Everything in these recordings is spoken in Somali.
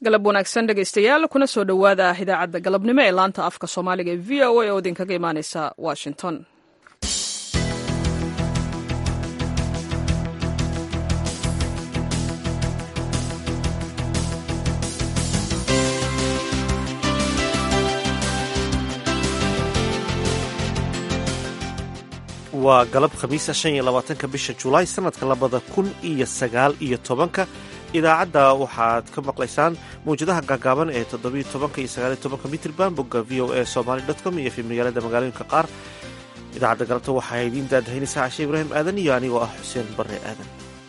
galab wanaagsan dhegaystayaal kuna soo dhowaada idaacadda galabnimo ee laanta afka soomaaliga ee v o a oo idinkaga imaaneysa washington. waa galab khamiisa 25 bisha julaay sanadka 2019 idaacadda waxaad ka maqlaysaan mawjadaha gaagaaban ee 17 iyo 19 mitrban bogga v o a somali.com iyo fi magaalooyinka qaar. idaacadda galabta waxaa idiin daadahaynaysaa cashe ibraahim aadan iyo anigoo ah xuseen barre aadan.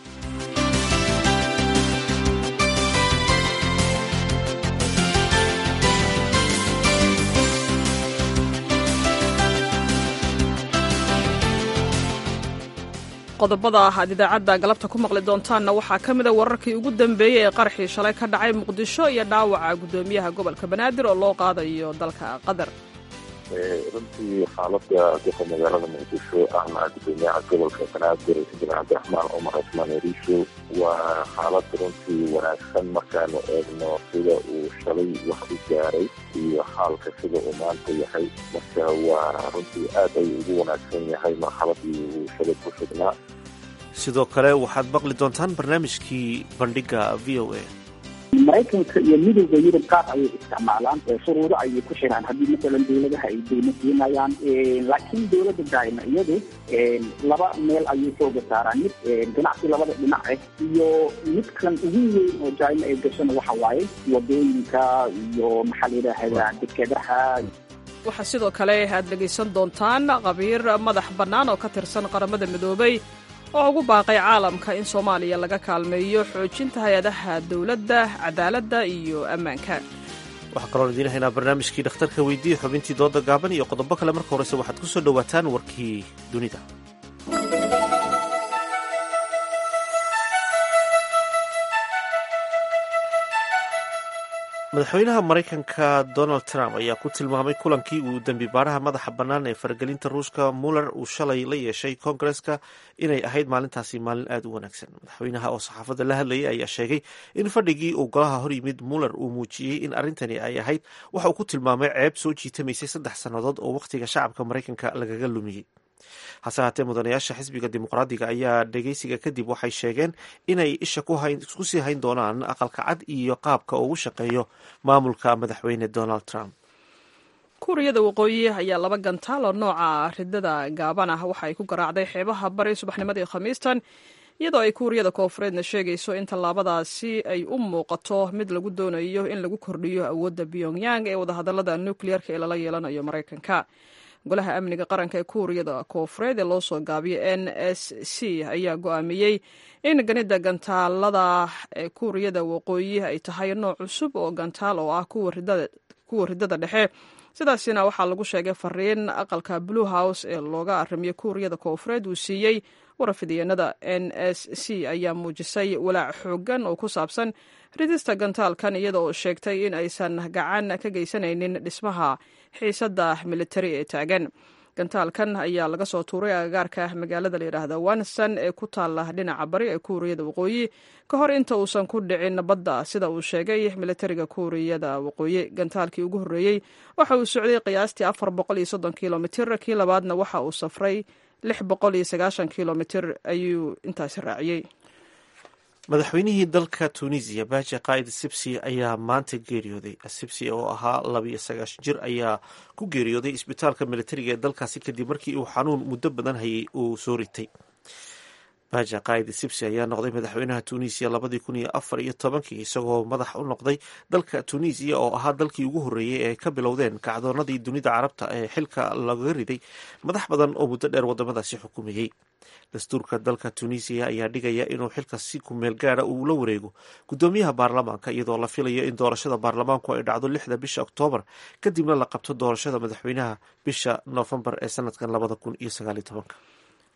qodobada aad idaacadda galabta ku maqli doontaanna waxaa ka mida wararkii ugu dambeeyey ee qaraxii shalay ka dhacay muqdisho iyo dhaawaca guddoomiyaha gobolka banaadir oo loo qaadayo dalka qatar. runtii xaalada dadka magaalada muqdisho ahna guddoomiyaha gobolka banaadir xildhibaan cabdiraxmaan cumar cusmaan eriisho waa xaalad runtii wanaagsan markaanu eegno sida uu shalay wax u gaaray iyo xaalka sida uu maanta yahay. marka waa runtii aad ayuu ugu wanaagsan yahay marxaladii uu shalay ku sugnaa. sidoo kale waxaad maqli doontaan barnaamijkii bandhiga v o a. maraykanka iyo midowda yurub qaar ayay isticmaalaan shuruudo ayay ku xiraan haddii masalan dawladaha ay deymo siinayaan, laakiin dawladda daa'ima iyadu laba meel ayay sooga saaraan, mid ganacsi labada dhinac ah iyo midkan ugu weyn oo daa'ima ay gashana waxa waaye wadooyinka iyo maxaa la yidhaahdaa dekedaha. waxaa sidoo kale aad dhegaysan doontaan khabiir madax bannaan oo ka tirsan qaramada midoobay oo ugu baaqay caalamka in soomaaliya laga kaalmeeyo xoojinta hay-adaha dowladda, cadaaladda iyo ammaanka. waxaa kaloon idiin haynaa barnaamijkii dhakhtarka weydiiye, xubintii dooda gaaban iyo qodobo kale. marka horese waxaad ku soo dhowaataan warkii dunida. madaxweynaha maraykanka donald trump ayaa ku tilmaamay kulankii uu dembi baaraha madaxa bannaan ee faragelinta ruushka muller uu shalay la yeeshay koongareska inay ahayd maalintaasi maalin aad u wanaagsan. madaxweynaha oo saxaafadda la hadlayay ayaa sheegay in fadhigii uu golaha hor yimid muller uu muujiyey in arrintani ay ahayd waxa uu ku tilmaamay ceeb soo jiitamaysay 3 sannadood oo wakhtiga shacabka maraykanka lagaga lumiyey. hase haatee mudanayaasha xisbiga dimuqraadiga ayaa dhegeysiga kadib waxay sheegeen inay isha ku sii hayn doonaan aqalka cad iyo qaabka ugu shaqeeyo maamulka madaxweyne donald trump. kuuriyada waqooyi ayaa 2 gantaal oo nooca ridada gaaban ah waxa ay ku garaacday xeebaha bari subaxnimadii khamiistan, iyadoo ay kuuriyada koonfureedna sheegayso in tallaabadaasi ay u muuqato mid lagu doonayo in lagu kordhiyo awoodda pyongyang ee wadahadallada nukliyeerka ee lala yeelanayo maraykanka. golaha amniga qaranka ee kuuriyada koonfureed ee loo soo gaabiyo n s c ayaa go'aamiyey in ganida gantaalada ee kuuriyada waqooyi ay tahay nooc cusub oo gantaal oo ah kuwa ridada dhexe. sidaasina waxaa lagu sheegay fariin aqalka blue house ee looga arrimiyo kuuriyada koonfureed uu siiyey warafidiyeenada. n s c ayaa muujisay walaac xoogan oo ku saabsan ridista gantaalkan, iyada oo sheegtay in aysan gacan ka geysanaynin dhismaha xiisadda militari ee taagan. gantaalkan ayaa laga soo tuuray agagaarka magaalada la yidhaahda wanson ee ku taala dhinaca bari ee kuuriyada waqooyi ka hor inta uusan ku dhicin badda, sida uu sheegay militariga kuuriyada waqooyi. gantaalkii ugu horreeyey waxa uu socday qiyaastii 430 kilomitir, kii labaadna waxa uu safray 690 kilomitir ayuu intaasi raaciyey. madaxweynihii dalka tunisiya baaji qaa'id sibsi ayaa maanta geeriyooday. sibsi oo ahaa 29 jir ayaa ku geeriyooday isbitaalka militariga ee dalkaasi kadib markii uu xanuun muddo badan hayay uu soo ritay. baaji qaa'id sibsi ayaa noqday madaxweynaha tunisiya 2014 isagoo madax u noqday dalka tunisiya oo ahaa dalkii ugu horreeyey ee ka bilowdeen kacdoonadii dunida carabta ee xilka lagaga riday madax badan oo muddo dheer waddamadaasi xukumayey. dastuurka dalka tunisiya ayaa dhigaya inuu xilka si ku meel gaara uu la wareego guddoomiyaha baarlamaanka, iyadoo la filayo in doorashada baarlamaanku ay dhacdo 6 bisha oktoobar, kadibna la qabto doorashada madaxweynaha bisha noofembar ee sanadkan 2019.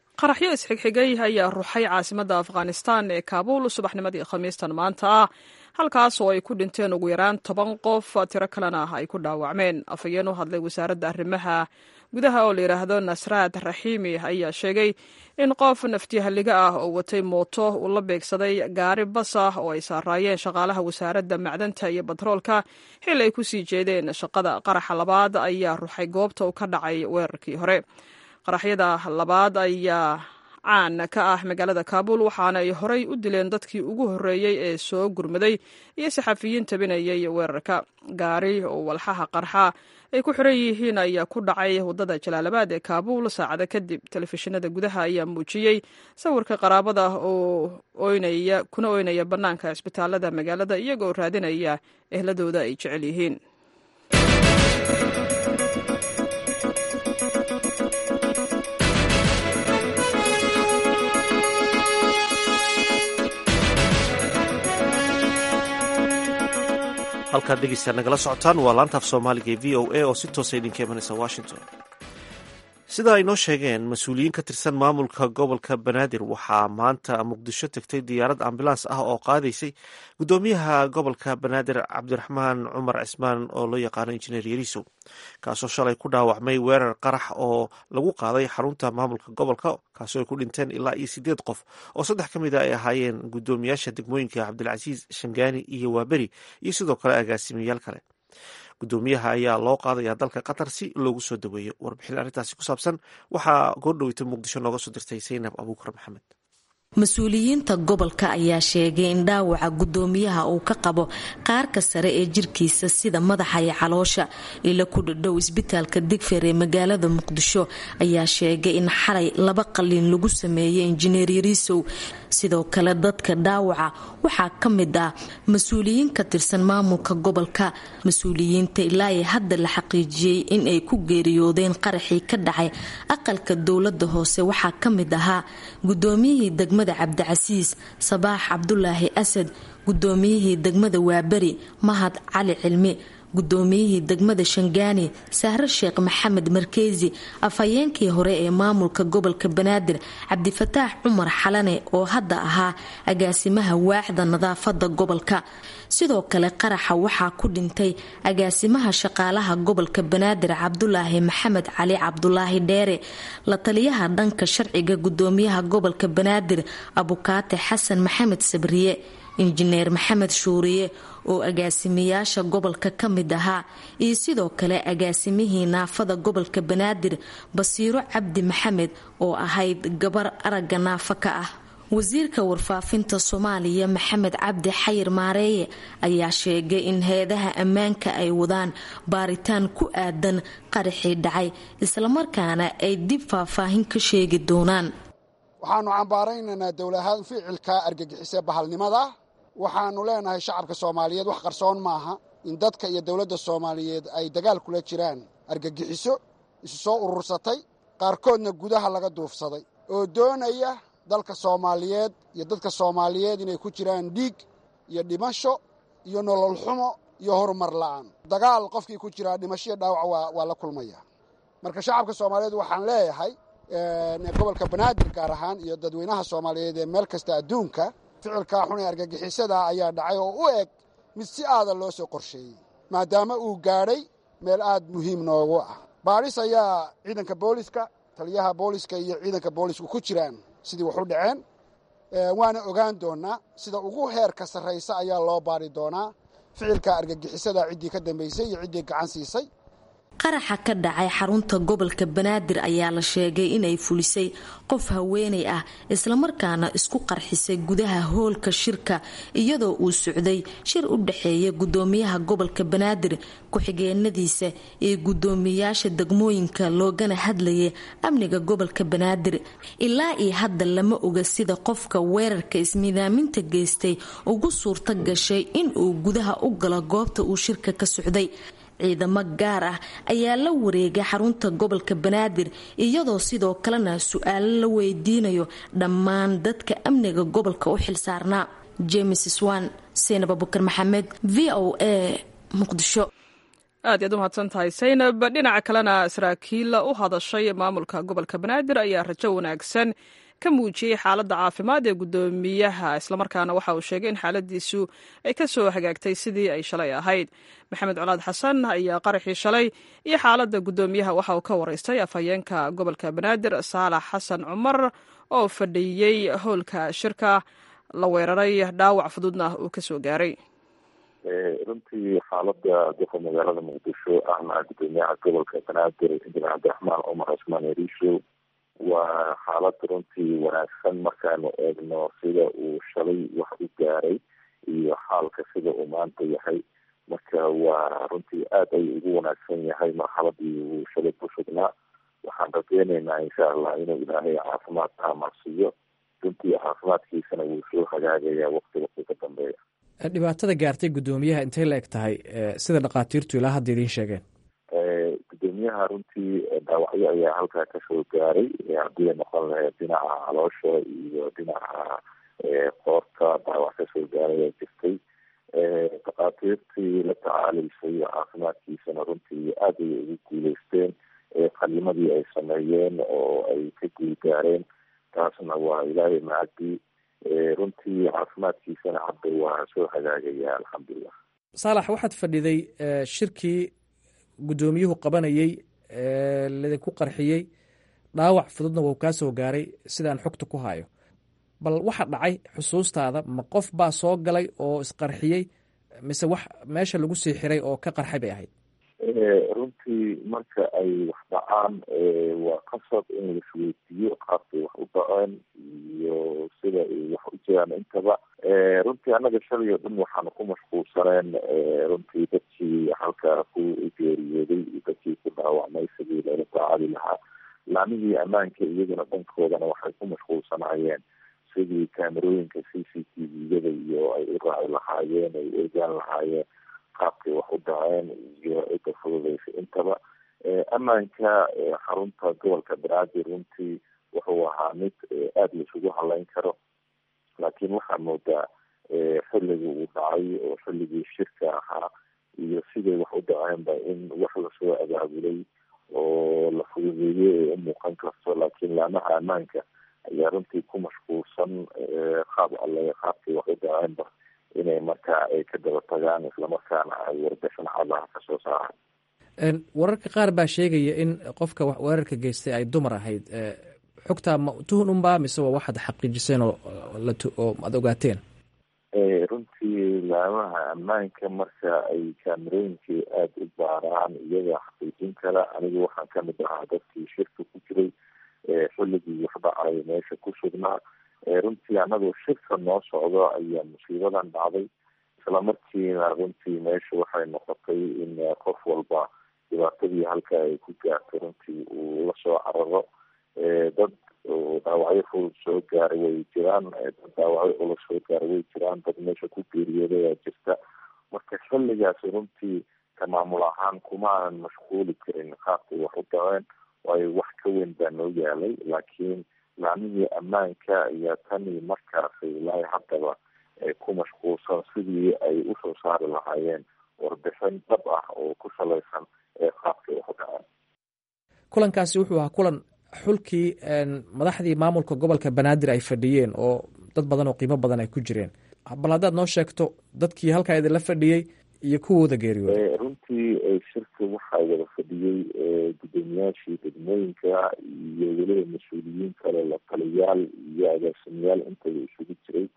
qaraxyo isxigxigay ayaa ruxay caasimadda afghanistan ee kaabuul subaxnimadii khamiistan maanta ah, halkaas oo ay ku dhinteen ugu yaraan 10 qof tiro kalena ay ku dhaawacmeen. afhayeen u hadlay wasaaradda arrimaha gudaha oo la yidhaahdo nasraad raxiimi ayaa sheegay in qof naftiyahaliga ah oo watay mooto uu la beegsaday gaari bas ah oo ay saaraayeen shaqaalaha wasaaradda macdanta iyo batroolka xil ay ku sii jeedeen shaqada. qaraxa labaad ayaa ruxay goobta uu ka dhacay weerarkii hore. qaraxyada labaad ayaa caan ka ah magaalada kaabul, waxaana ay horey u dileen dadkii ugu horreeyey ee soo gurmaday iyo saxafiyiin tabinayay weerarka. gaari oo walxaha qarxa ay ku xiran yihiin ayaa ku dhacay waddada jalaalabaad ee kaabul saacada kadib. telefishinada gudaha ayaa muujiyey sawirka qaraabada oo kuna oynaya bannaanka cisbitaalada magaalada iyagoo raadinaya ehladooda ay jecel yihiin. halkaad dhegeystayaal nagala socotaan waa laanta af soomaaliga ee v o a oo si toosa idinka imanaysa washington. sida ay noo sheegeen mas-uuliyiin ka tirsan maamulka gobolka banaadir, waxaa maanta muqdisho tegtay diyaarad ambulans ah oo qaadaysay guddoomiyaha gobolka banaadir cabdiraxmaan cumar cismaan oo loo yaqaano injineer yariisow, kaasoo shalay ku dhaawacmay weerar qarax oo lagu qaaday xarunta maamulka gobolka, kaasoo ay ku dhinteen ilaa iyo 8 qof oo 3 ka mid a ay ahaayeen guddoomiyaasha degmooyinka cabdilcasiis, shangaani iyo waaberi iyo sidoo kale agaasimayaal kale. guddoomiyaha ayaa loo qaadayaa dalka qatar si loogu soo daweeyo. warbixin arrintaasi ku saabsan waxaa goordhoweyta muqdisho nooga soo dirtay saynab abuukar maxamed. mas-uuliyiinta gobolka ayaa sheegay in dhaawaca guddoomiyaha uu ka qabo qaarka sare ee jirkiisa sida madaxa iyo caloosha. ila ku dhadhow isbitaalka digfeer ee magaalada muqdisho ayaa sheegay in xalay 2 qalliin lagu sameeyey injineer yariisow. sidoo kale dadka dhaawaca waxaa ka mid ah mas-uuliyiin ka tirsan maamulka gobolka. mas-uuliyiinta ilaa ay hadda la xaqiijiyey in ay ku geeriyoodeen qaraxii ka dhacay aqalka dowladda hoose waxaa ka mid ahaa guddoomiyihii degmada cabdicasiis sabaax cabdulaahi asad, guddoomiyihii degmada waaberi mahad cali cilmi, guddoomiyihii degmada shangaani sahre sheekh maxamed markeesi, afhayeenkii hore ee maamulka gobolka banaadir cabdifataax cumar xalane oo hadda ahaa agaasimaha waaxda nadaafada gobolka. sidoo kale qaraxa waxaa ku dhintay agaasimaha shaqaalaha gobolka banaadir cabdulaahi maxamed cali cabdulaahi dheere, la taliyaha dhanka sharciga guddoomiyaha gobolka banaadir abukaate xasan maxamed sabriye, injineer maxamed shuuriye oo agaasimayaasha gobolka ka mid ahaa, iyo sidoo kale agaasimihii naafada gobolka banaadir basiiro cabdi maxamed oo ahayd gabar aragga naafo ka ah. wasiirka warfaafinta soomaaliya maxamed cabdi xayir maareeye ayaa sheegay in hay-adaha ammaanka ay wadaan baaritaan ku aadan qaraxii dhacay, islamarkaana ay dib faahfaahin ka sheegi doonaan. waxaanu cambaaraynaynaa dowlahaan ficilka argagixisee bahalnimada. waxaanu leenahay shacabka soomaaliyeed wax qarsoon maaha in dadka iyo dowladda soomaaliyeed ay dagaal kula jiraan argagixiso isu soo urursatay, qaarkoodna gudaha laga duufsaday, oo doonaya dalka soomaaliyeed iyo dadka soomaaliyeed inay ku jiraan dhiig iyo dhimasho iyo nolol xumo iyo horumar la'aan. dagaal qofkii ku jiraa dhimasho iyo dhaawac waa la kulmaya. marka shacabka soomaaliyeed waxaan leeyahay gobolka banaadir gaar ahaan iyo dadweynaha soomaaliyeed ee meel kasta adduunka, ficilkaa xun ee argagixisada ayaa dhacay oo u eg mid si aada loo soo qorsheeyey, maadaama uu gaadhay meel aad muhiim noogu ah. baadhis ayaa ciidanka booliska, taliyaha booliska iyo ciidanka boolisku ku jiraan sidii wax u dhaceen, waana ogaan doonaa. sida ugu heerka sarraysa ayaa loo baari doonaa ficilka argagixisada ciddii ka dambaysay iyo ciddii gacan siisay. qaraxa ka dhacay xarunta gobolka banaadir ayaa la sheegay inay fulisay qof haweenay ah, islamarkaana isku qarxisay gudaha hoolka shirka iyadoo uu socday shir u dhexeeya guddoomiyaha gobolka banaadir, ku-xigeenadiisa iyo guddoomiyaasha degmooyinka loogana hadlayay amniga gobolka banaadir. ilaa iyo hadda lama oga sida qofka weerarka ismiidaaminta geystay ugu suurto gashay inuu gudaha u galo goobta uu shirka ka socday. ciidamo gaar ah ayaa la wareegay xarunta gobolka banaadir iyadoo sidoo kalena su-aalo la weydiinayo dhammaan dadka amniga gobolka u xilsaarnaa. james swan, saynab abukar maxamed, v o a muqdisho. aad iyaad u mahadsan tahay saynab. dhinaca kalena saraakiil u hadashay maamulka gobolka banaadir ayaa rajo wanaagsan ka muujiyey xaaladda caafimaad ee guddoomiyaha islamarkaana waxa uu sheegay in xaaladiisu ay ka soo hagaagtay sidii ay shalay ahayd. maxamed colaad xasan ayaa qaraxii shalay iyo xaaladda guddoomiyaha waxa uu ka waraystay afhayeenka gobolka banaadir saalax xasan cumar oo fadhiyey howlka shirka la weeraray dhaawac fududna uu ka soo gaaray. runtii xaalada duqa magaalada muqdisho ahna guddoomiyaha gobolka banaadir injineer cabdiraxmaan cumar cusmaan eriisho waa xaalad runtii wanaagsan markaanu eegno sida uu shalay wax u gaaray iyo xaalka sida uu maanta yahay. marka waa runtii aad ay ugu wanaagsan yahay marxaladii uu shalay ku sugnaa. waxaan rajeyneynaa insha allah inuu ilaahay caafimaad taamarsiiyo. runtii caafimaadkiisana wuu soo hagaagayaa waqti ka dambeeya. dhibaatada gaartay guddoomiyaha intay la eg tahay sida dhakhaatiirtu ilaa hadda idiin sheegeen? guddoomiyaha runtii dhaawacyo ayaa halkaa kasoo gaaray, haddii ay noqon lahayd dhinaca caloosha iyo dhinaca qoorta dhaawac kasoo gaaray ee jirtay. dhakhaatiirtii la tacaalaysay caafimaadkiisana runtii aada ayay ugu guuleysteen. qalimadii ay sameeyeen oo ay ka guul gaareen, taasna waa ilaahay mahadii. runtii caafimaadkiisana hadda waa soo hagaagaya alxamdulilah. saalax, waxaad fadhiday shirkii guddoomiyuhu qabanayey ladinku qarxiyey, dhaawac fududna wuu kaa soo gaaray sidaan xogta ku hayo. bal waxa dhacay xusuustaada, ma qof baa soo galay oo isqarxiyey mise wax meesha lagu sii xiray oo ka qarxay bay ahayd? runtii marka ay wax dhacaan waa qasab in laisweydiiyo qaabkay wax u dhaceen iyo sida ay wax u jiraan intaba. runtii annaga shalay oo dhan waxaanu ku mashquulsaneen runtii dadkii halkaa ku geeriyooday iyo dadkii ku dhaawacmay sidii loola tacaali lahaa. laamihii ammaanka iyaguna dhankoodana waxay ku mashquulsanaayeen sidii kaamerooyinka c c t v-yada iyo ay u raaci lahaayeen, ay u egaan lahaayeen qaabkay wax u dhaceen iyo cidda fududeysa intaba. ammaanka xarunta gobolka banaadir runtii wuxuu ahaa mid aada laisugu haleyn karo, laakiin waxaa moodaa xilligii uu dhacay oo xilligii shirka ahaa iyo siday wax u dhaceenba in wax lasoo abaabulay oo la fududeeyey ay u muuqan karto. laakiin laamaha ammaanka ayaa runtii ku mashquulsan qaabkay wax u dhaceenba inay markaa ay ka daba tagaan, islamarkaana ay warbixin cadaha kasoo saaraan. wararka qaar baa sheegaya in qofka weerarka geystay ay dumar ahayd. xogtaa ma tuhun unbaa mise waa waxaad xaqiijiseen oo aad ogaateen? runtii laamaha ammaanka marka ay kaamerooyinkii aada u baaraan iyaga xaqiijin kara. anigu waxaan kamid ahaa dadkii shirka ku jiray xilligii wax dhacay meesha ku sugnaa. runtii anagoo shirka noo socdo ayaa musiibadan dhacday. islamarkiina runtii meesha waxay noqotay in qof walba dhibaatadii halkaa ay ku gaartay runtii uu lasoo cararo. dad dhaawacyo fudud soo gaaray way jiraan, dad dhaawacyo culus soo gaaray way jiraan, dad meesha ku geeriyooday aa jirta. marka xilligaas runtii ka maamul ahaan kumaanan mashquuli karin qaabkay wax u dhaceen, waayo wax ka weyn baa noo yaalay. laakiin laamihii ammaanka ayaa tani markaasi ilaahay haddaba ku mashquulsan sidii ay usoo saari lahaayeen warbixin dhab ah oo ku salaysan qaabkay wax u dhaceen. kulankaasi wuxuu ahaa kulan xulkii madaxdii maamulka gobolka banaadir ay fadhiyeen oo dad badan oo qiimo badan ay ku jireen. bal haddaad noo sheegto dadkii halkaa idinla fadhiyey iyo kuwooda geeriyooday. runtii shirka waxaa wada fadhiyey guddoomiyaashii degmooyinka iyo weliba mas-uuliyiin kale, la taliyaal iyo agaasimayaal intaba isugu jiray.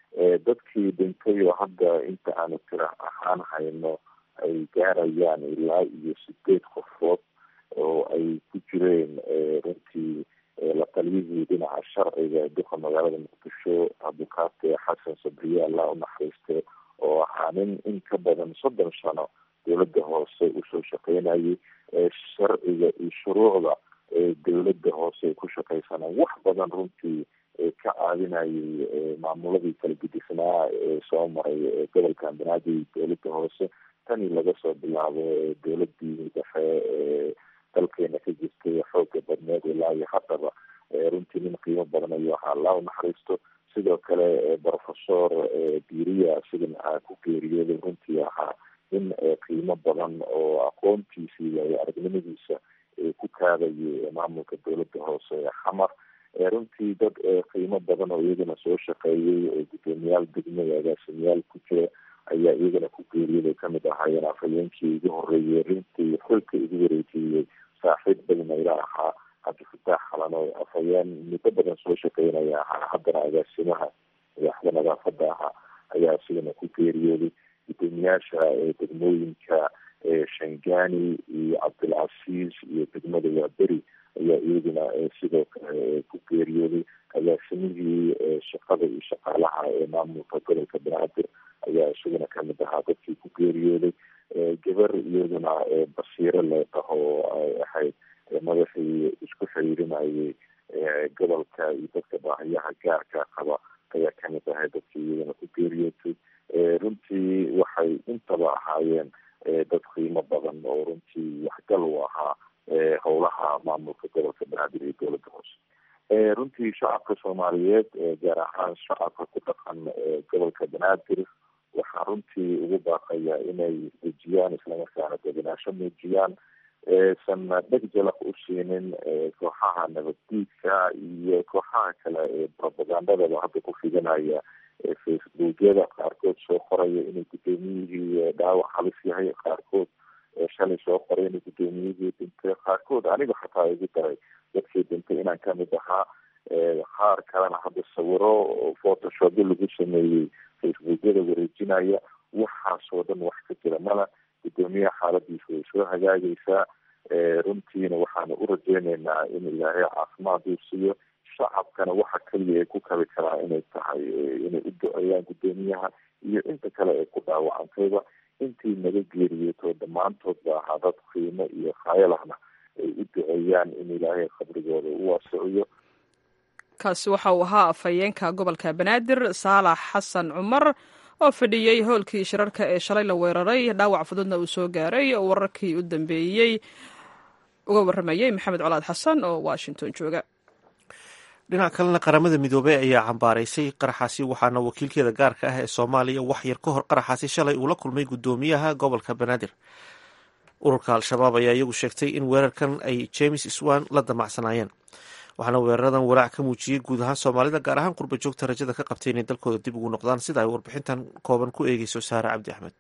dadkii dhintay oo hadda inta aanu tira ahaan hayno ay gaarayaan ilaa iyo 8 qofood oo ay ku jireen runtii la taliyihii dhinaca sharciga duqa magaalada muqdisho abukaate xasan sabriye allah u naxariiste, oo ahaa nin in ka badan 30 sano dowladda hoose usoo shaqeynayay. sharciga iyo shuruucda dowladda hoose ay ku shaqeysanaan wax badan runtii ka caawinayay maamuladii kala gudisnaa ee soo maray gobolkan banaadir dowladda hoose tani laga soo bilaabo dowladii dhexe dalkeena ka jirtay xooga badneed ilaa iyo haddaba. runtii nin qiimo badan ayuu ahaa, allah u naxariisto. sidoo kale professor biriya sidan ku geeriyooday runtii ahaa nin qiimo badan oo aqoontiisa iyo aragnimadiisa ku kaadayay maamulka dowladda hoose xamar. runtii dad qiimo badan oo iyagana soo shaqeeyey oo guddoomiyaal degmada agaasimayaal ku jira ayaa iyagana ku geeriyooday kamid ahaayeen afhayeenkii ugu horeeyey runtii xilka igu wareejiyey saaxiib badnayla ahaa cabdifataax xalan oo afhayeen muddo badan soo shaqeynaya ahaa haddana agaasimaha madaxda nadaafada ahaa ayaa isigana ku geeriyooday guddoomiyaasha degmooyinka shangani iyo cabdilcasiis iyo degmada waaberi ayaa iyaguna sidoo kale ku geeriyooday agaasimihii shaqada iyo shaqaalaha ee maamulka gobolka banaadir ayaa isaguna kamid ahaa dadkii ku geeriyooday gabar iyaduna basiiro leedaho ay ahayd madaxii isku xiriirinayay gobolka iyo dadka baahiyaha gaarka qaba ayaa kamid ahay dadkii iyagana ku geeriyootay runtii waxay intaba ahaayeen dad qiimo badan oo runtii waxgal u ahaa howlaha maamulka gobolka banaadir iyo dowladda hoose runtii shacabka soomaaliyeed gaar ahaan shacabka ku dhaqan gobolka banaadir waxaa runtii ugu baaqaya inay dejiyaan islamarkaana deganaasho muujiyaan san dheg jalaq u siinin kooxaha nabaddiidka iyo kooxaha kale ee propagandadaba hadda ku fidanaya facebookyada qaarkood soo qoraya inay guddoomiyihii dhaawac halis yahay qaarkood shalay soo qoray inay guddoomiyihii dhintay qaarkood aniga xataa igu daray dadkii dhintay inaan kamid ahaa qaar kalena hadda sawiro photoshopyo lagu sameeyey facebookyada wareejinaya waxaasoo dhan wax ka jira mala guddoomiyaha xaaladiisa way soo hagaagaysaa runtiina waxaanu u rajeyneynaa in ilaahay caafimaad uu siiyo shacabkana waxa keliya ay ku kabi karaa inay tahay inay u duceeyaan guddoomiyaha iyo inta kale ee ku dhaawacantayba intii naga geeriyoto dhammaantood ba ahaa dad qiimo iyo khayalahna ay u duceeyaan in ilaahay qabrigooda u waasiciyo. kaasi waxa uu ahaa afhayeenka gobolka banaadir saalax xasan cumar oo fadhiyey howlkii shirarka ee shalay la weeraray dhaawac fududna uu soo gaaray oo wararkii u dambeeyey uga warramayey maxamed colaad xasan oo washington jooga. dhinaca kalena qaramada midoobey ayaa cambaaraysay qaraxaasi waxaana wakiilkeeda gaarka ah ee soomaaliya wax yar ka hor qaraxaasi shalay uu la kulmay guddoomiyaha gobolka banaadir. ururka al-shabaab ayaa iyagu sheegtay in weerarkan ay james swan la damacsanaayeen waxaana weeraradan walaac ka muujiyey guud ahaan soomaalida gaar ahaan qurba joogta rajada ka qabtay inay dalkooda dib ugu noqdaan sida ay warbixintan kooban ku eegeyso saare cabdi axmed.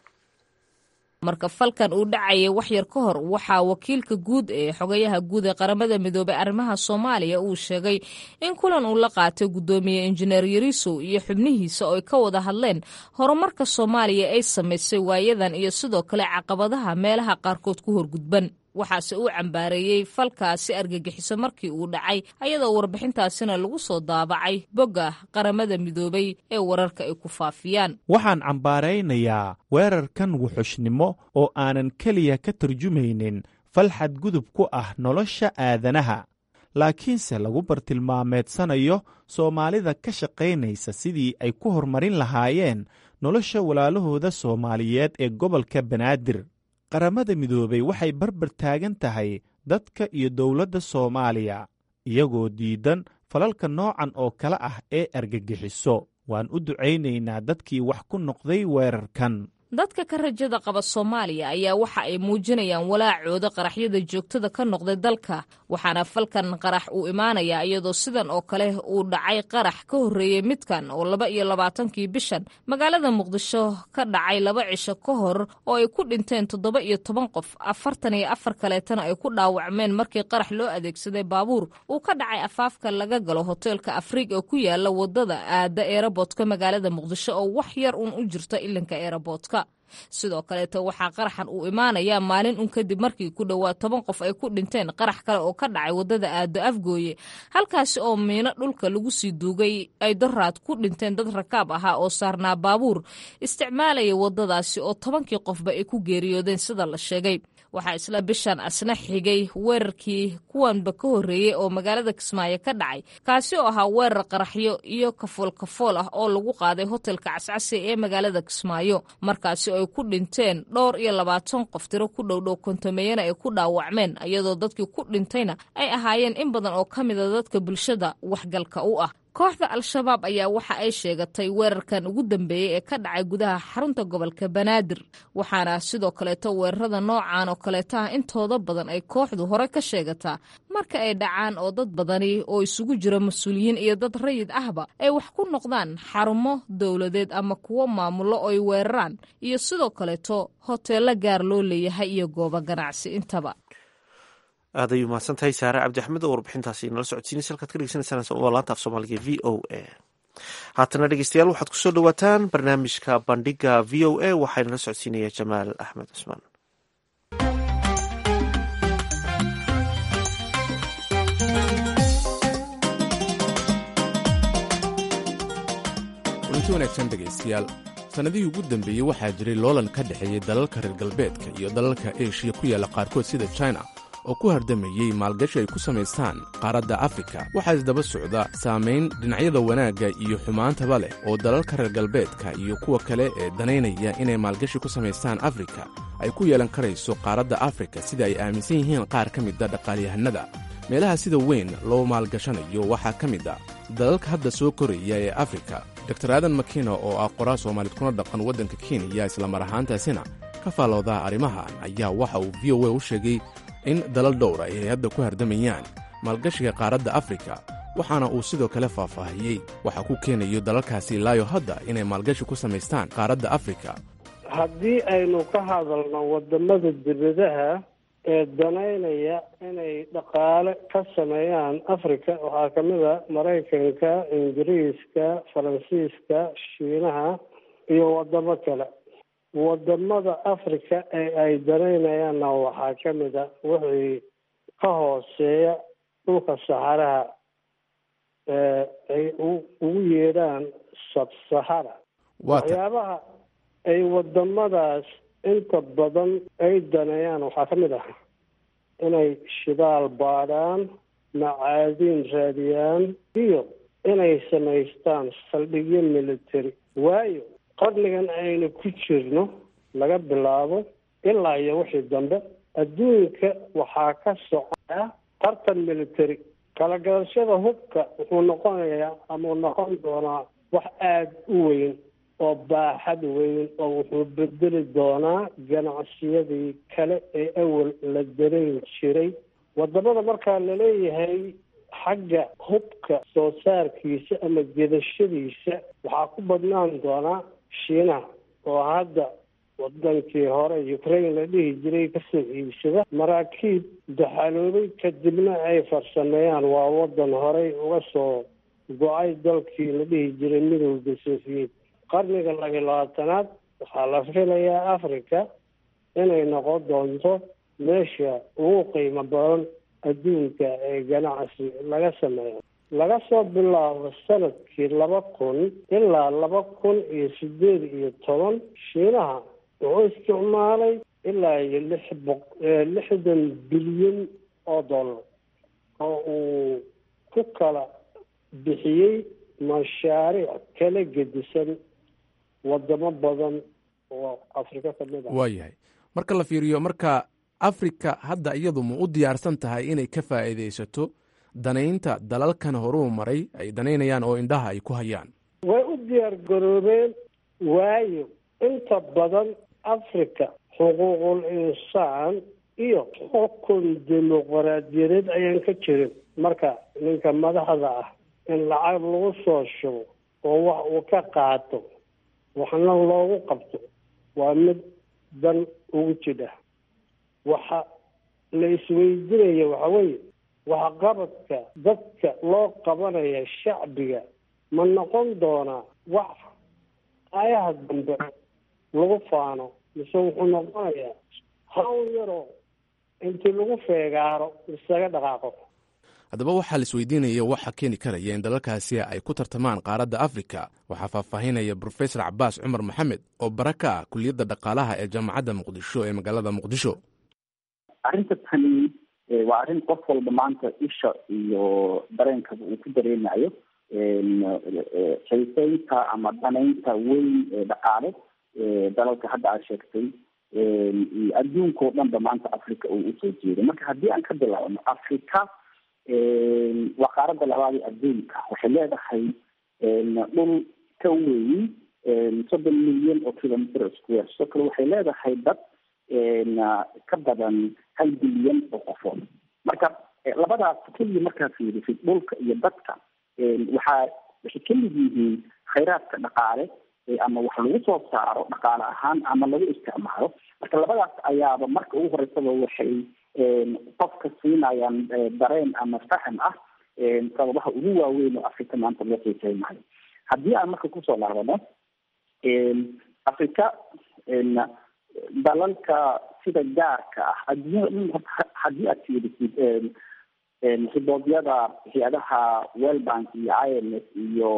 marka falkan uu dhacayay wax yar ka hor waxaa wakiilka guud ee xogayaha guud ee qaramada midoobay arrimaha soomaaliya uu sheegay in kulan uu la qaatay guddoomiye injineer yarisow iyo xubnihiisa oo ay ka wada hadleen horumarka soomaaliya ay samaysay waayadan iyo sidoo kale caqabadaha meelaha qaarkood ku horgudban. waxaase uu cambaareeyey falkaasi argagixiso markii uu dhacay ayadoo warbixintaasina lagu soo daabacay bogga qaramada midoobay ee wararka ay ku faafiyaan. waxaan cambaaraynayaa weerarkan wuxushnimo oo aanan keliya ka tarjumaynin fal xadgudub ku ah nolosha aadanaha laakiinse lagu bartilmaameedsanayo soomaalida ka shaqaynaysa sidii ay ku horumarin lahaayeen nolosha walaalahooda soomaaliyeed ee gobolka banaadir. qaramada midoobey waxay barbar taagan tahay dadka iyo dowladda soomaaliya iyagoo diidan falalka noocan oo kale ah ee argagixiso. waan u ducaynaynaa dadkii wax ku noqday weerarkan. dadka ka rajada qaba soomaaliya ayaa waxa ay muujinayaan walaacooda qaraxyada joogtada ka noqday dalka waxaana falkan qarax uu imaanayaa iyadoo sidan oo kale uu dhacay qarax ka horreeyey midkan oo 22kii bishan magaalada muqdisho ka dhacay 2 cisho ka hor oo ay ku dhinteen 17 qof 44 kaleetana ay ku dhaawacmeen markii qarax loo adeegsaday baabuur uu ka dhacay afaafka laga galo hoteelka afriig oo ku yaala wadada aada eeraboodka magaalada muqdisho oo wax yar uun u jirta ilinka eeraboodka. sidoo kaleeto waxaa qaraxan uu imaanayaa maalin un kadib markii ku dhowaad 10 qof ay ku dhinteen qarax kale oo ka dhacay wadada aado afgooye halkaasi oo miino dhulka lagu sii duugay ay daraad ku dhinteen dad rakaab ahaa oo saarnaa baabuur isticmaalaya wadadaasi oo 10kii qofba ay ku geeriyoodeen sida la sheegay. waxaa isla bishan asna xigay weerarkii kuwanba ka horreeyey oo magaalada kismaayo ka dhacay kaasi oo ahaa weerar qaraxyo iyo kafool ah oo lagu qaaday hotelka cascasi ee magaalada kismaayo markaasi oo ay ku dhinteen 22 qof tiro ku dhowdhow kontomeyana ay ku dhaawacmeen iyadoo dadkii ku dhintayna ay ahaayeen in badan oo ka mida dadka bulshada waxgalka u ah. kooxda al-shabaab ayaa waxa ay sheegatay weerarkan ugu dambeeyey ee ka dhacay gudaha xarunta gobolka banaadir waxaana sidoo kaleeto weerarada noocan oo kaleeta ah intooda badan ay kooxdu hore ka sheegataa marka ay dhacaan oo dad badani oo isugu jira mas-uuliyiin iyo dad rayid ahba ay wax ku noqdaan xarumo dowladeed ama kuwo maamulo oo ay weeraraan iyo sidoo kaleeto hoteello gaar loo leeyahay iyo goobo ganacsi intaba aad ayuu mahadsan tahay saare cabdi axmed oo warbixintaasi nala socodsiinaysa halkaad ka dhegeysanaysaa waa laanta af soomaaliga v o a haatana dhegeystayaal waxaad kusoo dhawaataan barnaamijka bandhiga v o a waxaana la socodsiinaya jamaal axmed cusmaan kulanti wanaagsan dhegaystayaal sannadihii ugu dambeeyey waxaa jiray loolan ka dhexeeyey dalalka reer galbeedka iyo dalalka eshiya ku yaalla qaarkood sida china oo ku hardamayey maalgashi ay ku samaystaan qaaradda afrika waxaa isdaba socda saamayn dhinacyada wanaagga iyo xumaantaba leh oo dalalka reer galbeedka iyo kuwa kale ee danaynaya inay maalgashi ku samaystaan afrika ay ku yeelan karayso qaaradda afrika sida ay aaminsan yihiin qaar ka mida dhaqaalyahanada meelaha sida weyn loo maalgashanayo waxaa ka mid a dalalka hadda soo koraya ee afrika dor aadan makina oo ah qoraa soomaalid kuna dhaqan waddanka kenya islamar ahaantaasina ka faalloodaha arrimahan ayaa waxa uu v o a u sheegay in dalal dhowra ay hadda ku hardamayaan maalgashiga qaaradda afrika waxaana uu sidoo kale faahfaahiyey waxa ku keenayo dalalkaasi ilaayo hadda inay maalgashi ku samaystaan qaaradda afrika haddii aynu ka hadalno waddamada dibadaha ee danaynaya inay dhaqaale ka sameeyaan afrika waxaa ka mid a maraykanka ingiriiska faransiiska shiinaha iyo waddamo kale waddamada afrika ee ay danaynayaanna waxaa ka mid a wixii ka hooseeya dhulka saxaraha ee ay ugu yeedhaan sabsahara waxyaabaha ay waddamadaas inta badan ay daneeyaan waxaa ka mid ah inay shidaal baadhaan macaadiin raadiyaan iyo inay samaystaan saldhigyo military waayo qarnigan aynu ku jirno laga bilaabo ilaa iyo wixii dambe adduunka waxaa ka socdaa tartan military kala gadashada hubka wuxuu noqonayaa ama noqon doonaa wax aada u weyn oo baaxad weyn oo wuxuu bedeli doonaa ganacsiyadii kale ee awal la danayn jiray waddamada markaa laleeyahay xagga hubka soo saarkiisa ama gedashadiisa waxaa ku badnaan doonaa shiinaha oo hadda wadankii hore ukraine la dhihi jiray kasoo iibsada maraakiib daxaloobay kadibna ay farsameeyaan waa wadan horey uga soo go-ay dalkii la dhihi jiray midowda soviet qarniga 20-aad waxaa la filayaa africa inay noqon doonto meesha ugu qiimo badan adduunka ee ganacsi laga sameeyo laga soo bilaabo sanadkii 2000 ilaa 2018 shiinaha wuxuu isticmaalay ilaa iyo 60 bilyan oo dollar oo uu ku kala bixiyey mashaariic kala gedisan wadamo badan oo afrika ka mid ah waayahay marka la fiiriyo marka afrika hadda iyadu ma u diyaarsan tahay inay ka faa'iidaysato danaynta dalalkan horuu maray ay danaynayaan oo indhaha ay ku hayaan way u diyaar garoobeen waayo inta badan afrika xuquuqul insaan iyo xukun dimuqraadiyadeed ayaan ka jirin marka ninka madaxda ah in lacag lagu soo shubo oo wax uu ka qaato waxna loogu qabto waa mid dan ugu jidha waxa la isweydiinaya waxa weeye waxqabadka dadka loo qabanaya shacbiga ma noqon doonaa wax ayaha dambe lagu faano mise wuxuu noqonayaa hawl yaroo intii lagu feegaaro isaga dhaqaaqo haddaba waxaa la isweydiinaya waxa keeni karaya in dalalkaasi ay ku tartamaan qaaradda afrika waxaa faahfaahinaya brofesor cabaas cumar maxamed oo bara ka ah kuliyadda dhaqaalaha ee jaamacadda muqdisho ee magaalada muqdisho arrinta tani waa arrin qof walba maanta isha iyo dareenkaba uu ku dareemayo xiiseynta ama danaynta weyn ee dhaqaale dalalka hadda aad sheegtay adduunka oo dhanba maanta africa uu usoo jeeday marka haddii aan ka bilaabno africa waa qaaradda labaad ee adduunka. waxay leedahay dhul ka weyn 30 milyan oo kilometer square. sidoo kale waxay leedahay dad ka badan 1 bilyan oo qofood. marka labadaas keliya markaa fiirisid dhulka iyo dadka waxay ka mid yihiin khayraadka dhaqaale ama wax lagu soo saaro dhaqaale ahaan ama lagu isticmaalo. marka labadaas ayaaba marka ugu horeysaba waxay qofka siinayaan dareen ama faham ah sababaha ugu waaweyn oo Afrika maanta loo qiimeeyo. haddii aan marka kusoo laabano Afrika dalalka sida gaarka ah haddii aad fiirisid xiboodyada hay-adaha World Bank iyo IMF iyo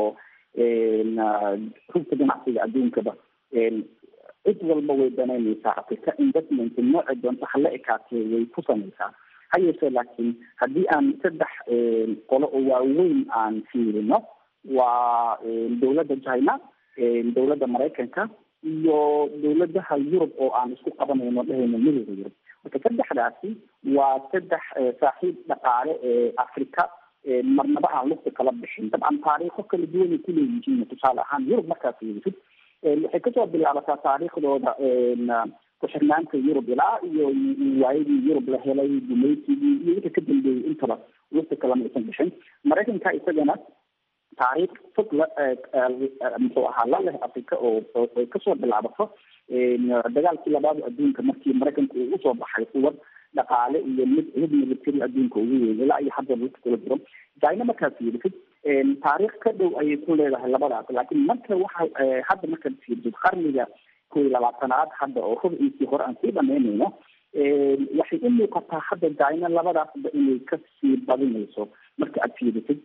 rugta ganacsiga adduunkaba cid walba way danaynaysaa Afrika investment nooca doonta hala ekaatee way ku samaysaa. ha yeeshee laakiin haddii aan 3 qolo oo waaweyn aan fiirino waa dowladda China, dowladda Maraykanka iyo dowladaha Yurub oo aan isku qabanayno dhehayno midowga Yurub. marka 3daasi waa 3 saaxiib dhaqaale ee Afrika marnaba aan lugta kala bixin. dabcan taariikho kala duwan ku leeyihiin. tusaale ahaan Yurub markaas fiirisid waxay kasoo bilaabataa taariikhdooda ku xirnaanta Yurub ilaa iyo waayadii Yurub la helay gumaysigii iyo wixii ka dambeeyey intaba lugta kala maysan bixin. Maraykanka isagana taariikh fog muxuu ahaa la leh Afrika oo kasoo bilaabato dagaalkii labaad adduunka markii Maraykanku uu usoo baxay quwad dhaqaale iyo mid military adduunka ugu weyn ilaa iyo hadda lagu kala jiro. China markaas fiirisid taariikh ka dhow ayay ku leedahay labadaas. laakiin marka waxa hadda markaad fiirisid qarniga 21aad hadda oo rubciisii hore aan sii dhamaynayno waxay u muuqataa hadda China labadaasba inay kasii badinayso. marka aad fiirisid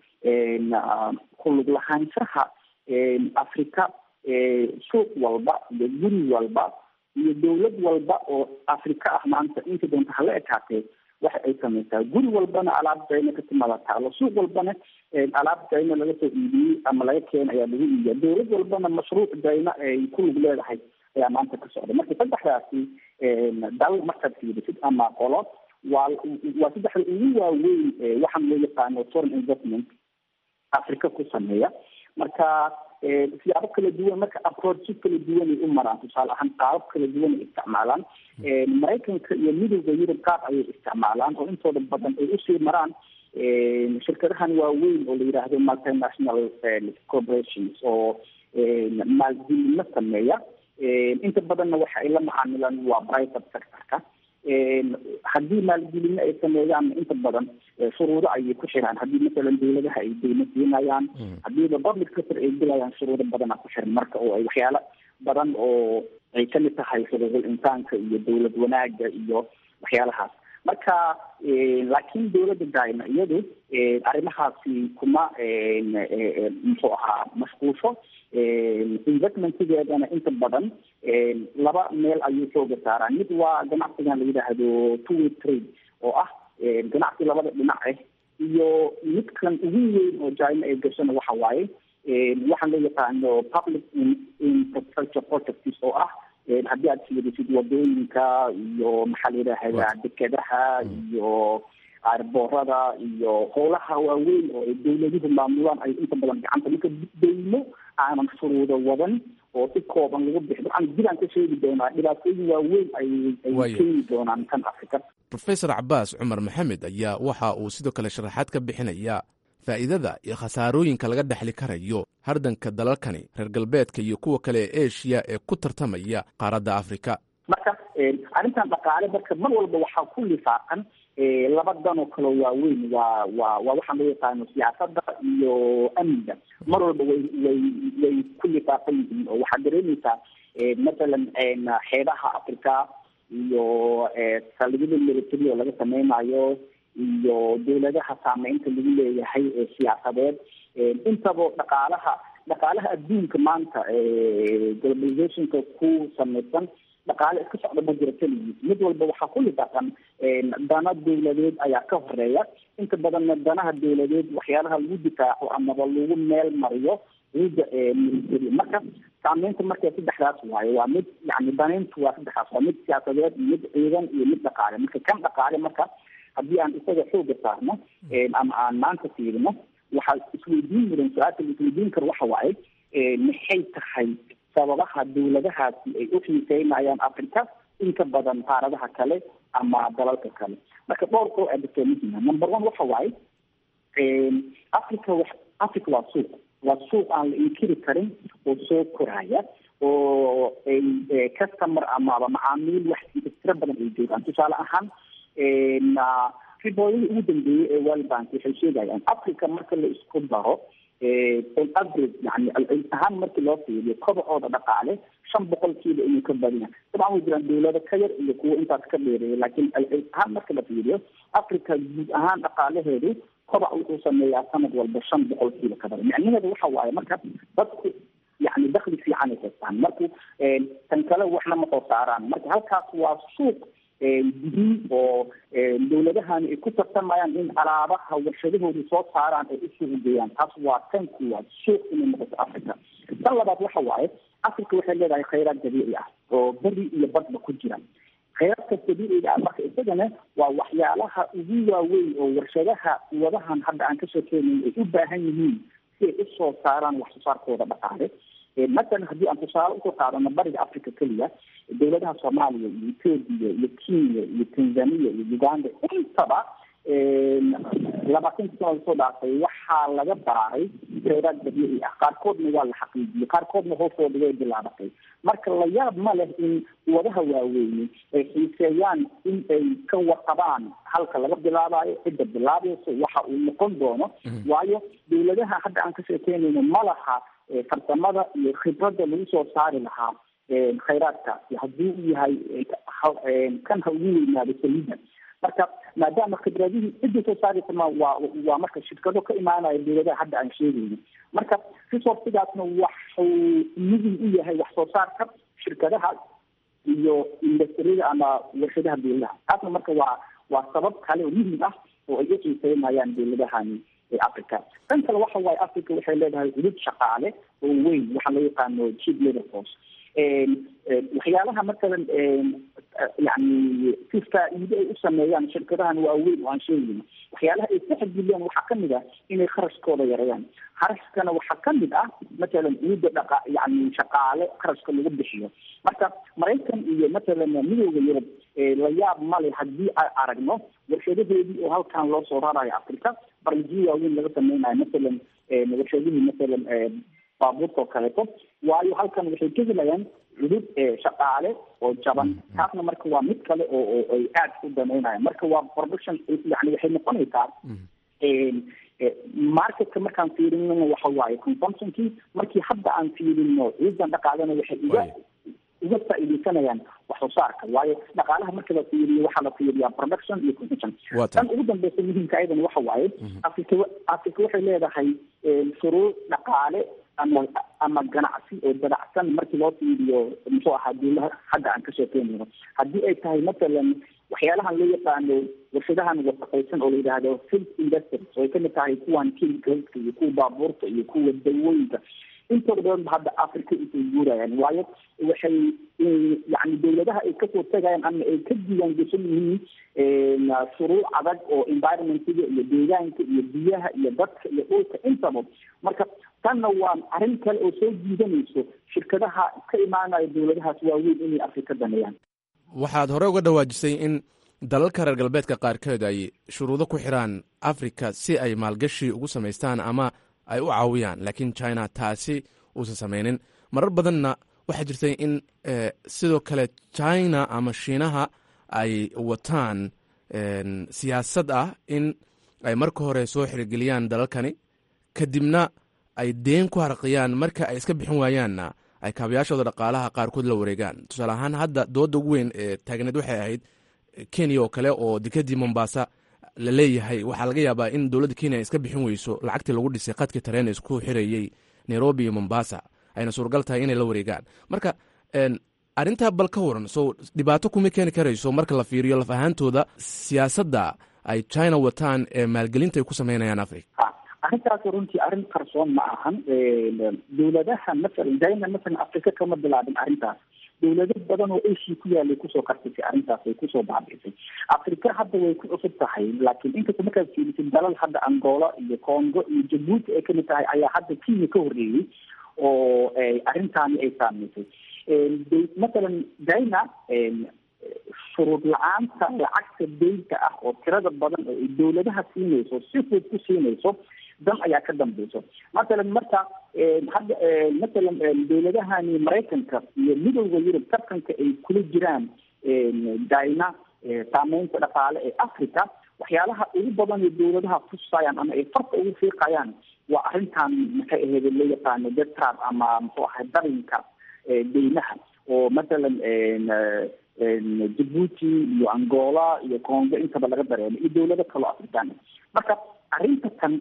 ku lug lahaanshaha Afrika suuq walba iyo guri walba iyo dowlad walba oo Afrika ah maanta inta doonta hala ekaatee waxa ay samaysaa guri walbana alaab China ka timaada taalo, suuq walbana alaab China laga soo iibiyey ama laga keenay ayaa lagu iibiyaa, dowlad walbana mashruuc China ay ku lug leedahay ayaa maanta ka socda. marka 3daasi dal markaad fiirisid ama qolo waa 3 ugu waaweyn waxaan loo yaqaano foreign investment Afrika ku sameeya. marka siyaabo kala duwan marka approach kala duwan ay u maraan. tusaale ahaan qaab kala duwan ay isticmaalaan. Maraykanka iyo midowga Yurub qaab ayay isticmaalaan oo intooda badan ay usii maraan shirkadahan waaweyn oo la yidhaahdo multinational corporations oo maalgelin sameeya. inta badanna waxa ay la macaamilaan waa private sector-ka. haddii maalgelin ay sameeyaan inta badan shuruudo ayay ku xiraan. haddii masalan dowladaha ay deymo siinayaan, haddiiba public sector ay gelayaan shuruudo badanaa ku xiran. marka oo ay waxyaalo badan oo ay kamid tahay xuquuqul insaanka iyo dowlad wanaaga iyo waxyaalahaas. marka laakiin dowladda China iyadu arrimahaasi kuma muxuu ahaa mashquulsho. investmentigeedana inta badan 2 meel ayuu sooga saaraan. mid waa ganacsigan la yidhaahdo two-way trade oo ah ganacsi labada dhinac ah, iyo midkan ugu weyn oo China ay gashana waxa waaye waxaan loo yaqaano public infrastructure projects oo ah haddii aad fiirisid wadooyinka iyo maxaa la yidhaahdaa dekedaha iyo airboorada iyo howlaha waaweyn oo ay dowladuhu maamulaan ay inta badan gacanta. marka deymo aanan shuruudo wadan oo si kooban lagu bixi waxaan jiraan ka sheegi doonaa dhibaatooyin waaweyn ay keeni doonaan kan Afrika. Professor Cabaas Cumar Maxamed ayaa waxa uu sidoo kale sharaxaad ka bixinaya faa'iidada iyo khasaarooyinka laga dhaxli karayo hardanka dalalkani reer galbeedka iyo kuwa kale ee Asia ee ku tartamaya qaaradda Afrika. marka arrintan dhaqaale marka mar walba waxaa ku lifaaqan 2 dan oo kale waaweyn waa waxaan loo yaqaano siyaasadda iyo amniga. mar walba way ku lifaaqan yihiin oo waxaad dareemaysaa masalan xeebaha Afrika iyo saldhigyada military oo laga sameynayo iyo dowladaha saameynta lagu leeyahay ee siyaasadeed. intaba dhaqaalaha adduunka maanta globalizationka ku samaysan dhaqaale iska socda ma jira keligii. mid walba waxaa ku lifaaqan dana dowladeed ayaa ka horeeya. inta badanna danaha dowladeed waxyaalaha lagu difaaco amaba lagu meel mariyo ciidda military. marka saameynta marka 3daas waaye waa mid yani danayntu waa 3daas waa mid siyaasadeed, mid ciidan iyo mid dhaqaale. marka kan dhaqaale marka haddii aan isaga xooga saarno ama aan maanta fiirino waxaa isweydiin mudan su-aasha la isweydiin karo waxa waaye maxay tahay sababaha dawladahaasi ay u xiiseynayaan africa in ka badan qaaradaha kale ama dalalka kale. marka dhowr koo aadasoo muhiima. number one waxa waaye africa waa suuq aan la inkiri karin oo soo koraya oo ay customer amaba macaamiil wax tiro badan ay joogaan. tusaale ahaan ribooyadii ugu dambeeyey ee World Bank waxay sheegayaan Africa marka la isku daro on average yani ahaan markii loo fiiriyo kobocooda dhaqaale 5% inuu ka badan yahay. dabcan way jiraan dawlado ka yar iyo kuwo intaas ka dheereeya laakiin ahaan marka la fiiriyo Africa guud ahaan dhaqaalaheedu koboc wuxuu sameeyaa sanad walba 5% ka badan. macnaheedu waxa waaye marka dadku يعني دخل في عن الإنسان مركو تنكله وإحنا متوسعران مركو هالكاس والسوق جديد ودولتها كتر سمايان إن عربها والشبيه والصوت صاران الإشي الجيان أصوات تنكوا السوق من مدة أفريقيا. طلبت وحواي أفريقيا وحنا لها خيرات جديدة وبري يبدأ بكجرا خيرات الجديدة مركو إستجنا ووحيالها وجوا وي ورشدها وضعها حد عن كسر كيني يبهنيين si ay usoo saaraan wax soo saarkooda dhaqaale. مثلا haddii aan tusaale usoo qaadano bariga Africa keliya dawladaha Soomaaliya iyo Ethiopia iyo Kenya iyo Tanzania iyo Uganda intaba 20 sano soo dhaafay waxaa laga baaray kheyraad dabiici ah. qaarkoodna waa la xaqiijiyey, qaarkoodna hoosooda way bilaabatay. marka la yaab ma leh in wadaha waaweyn ay xiiseeyaan in ay ka warqabaan halka laga bilaabayo cidda bilaabayso waxa uu noqon doono. waayo dawladaha hadda aan ka sheekeynayno ma laha farsamada iyo khibradda lagu soo saari lahaa kheyraadka haddii uu yahay kan ha ugu weynaado saliida. marka maadaama khibradihii cidda soo saaraysa waa marka shirkado ka imaanaya dawladaha hadda aan sheegayno. marka resourcigaasna waxuu muhiim u yahay wax soo saarka shirkadaha iyo industriyada ama warshadaha dawladaha. taasna marka waa sabab kale oo muhiim ah oo ay u xiiseynayaan dawladahani Africa. tan kale waxa waaye Africa waxay leedahay hudud shaqaale oo weyn waxa loo yaqaano cheap labor force. waxyaalaha مثلا يعني في فائده ay u sameeyaan shirkadahan waaweyn oo aan sheegayno waxyaalaha ay saxdiyaan waxa kamid ah inay kharashkooda yareeyaan. kharashkana waxa kamid ah مثلا ciidda dhaqa yani shaqaale kharashka lagu bixiyo. marka Mareykan iyo مثلا midowga Yurub la yaab male haddii ay aragno warshadaheedii oo halkan loo soo rarayo Africa barnaamijyo waaweyn laga sameynayo مثلا warshadihii مثلا baabuurta kaleeto waayo halkan waxay ka helayaan cudud shaqaale oo jaban. taasna marka waa mid kale oo ay aad u daneynayaan. marka waa production yani waxay noqonaysaa marketka markaan fiirino waxa waaye consumptionkii markii hadda aan fiirino ciidan dhaqaalena waxay uga faa'iideysanayaan wax soo saarka. waayo dhaqaalaha marka la fiiriyo waxaa la fiiriyaa production iyo consumption. tan ugu dambeysa muhiimka aydan waxa waaye Africa waxay leedahay shuruuc dhaqaale ama ganacsi oo dabacsan markii loo fiiriyo muxuu ahaa dawladaha hadda aan ka sheekeynayno. haddii ay tahay مثلا waxyaalahan loo yaqaano warshadahan wasaqaysan oo la yidhaahdo filth industries oo ay kamid tahay kuwan chemicalska iyo kuwa baabuurta iyo kuwa dawooyinka intooda badan hadda Africa isay guurayaan. waayo waxay yani dawladaha ay kasoo tagayaan ama ay ka diiwaan gashan yihiin shuruuc adag oo environmentiga iyo deegaanka iyo biyaha iyo dadka iyo dhulka intaba. marka tanna waa arrin kale oo soo jiidanayso shirkadaha ka imaanaya dawladahaas waaweyn inay Africa daneeyaan. waxaad hore uga dhawaajisay in dalalka reer galbeedka qaarkood ay shuruudo ku xiraan Africa si ay maalgashi ugu samaystaan ama ay u caawiyaan, laakiin China taasi uusan samaynin. marar badanna waxaa jirtay in sidoo kale China ama Shiinaha ay wataan siyaasad ah in ay marka hore soo xirigeliyaan dalalkani kadibna ay deen ku harqiyaan marka ay iska bixin waayaanna ay kaabayaashooda dhaqaalaha qaarkood la wareegaan. tusaale ahaan hadda dooda ugu weyn ee taagneed waxay ahayd Kenya oo kale oo dekadii Mombasa la leeyahay waxaa laga yaabaa in dowladda Kenya ay iska bixin weyso lacagtii lagu dhisay qadka tareen isku xirayey Nairobi iyo Mombasa ayna suuragal tahay inay la wareegaan. marka arrintaa bal ka waran soo dhibaato kuma keeni karayso marka la fiiriyo laf ahaantooda siyaasadda ay China wataan ee maalgelinta ay ku sameynayaan Africa. arrintaas runtii arrin qarsoon ma ahan. dawladaha مثلا Africa kama bilaabin arrintaas. dowlado badan oo asia ku yaalay kusoo kartisay arrintaas ay kusoo baabi'isay. afrika hadda way ku cusub tahay, laakiin inkasta markaad fiirisid dalal hadda angola iyo congo iyo jabuuti ay kamid tahay ayaa hadda kenya ka horreeyey oo arrintaani ay saameysay. mathalan dayna shuruud la-aanta lacagta deynta ah oo tirada badan oo ay dowladaha siinayso si fud ku siinayso dan ayaa ka dambeyso. mathalan marka hadda mathalan dowladahani maraykanka iyo midowda yurub tartanka ay kula jiraan dayna saameynta dhaqaale ee africa, waxyaalaha ugu badan ee dowladaha tusayaan ama ay farta ugu fiiqayaan waa arrintan maxay ahayd loo yaqaano detrab ama muxuu ahay darinka deynaha oo mathalan jabuuti iyo angola iyo congo intaba laga dareemo iyo dowlado kaloo afrikaan. marka arrinta tan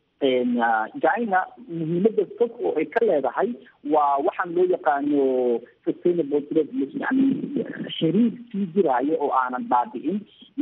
china muhiimada fog oo ay ka leedahay waa waxaan loo yaqaano sustainable trade, yani xiriir sii jiraayo oo aanan baabi'in.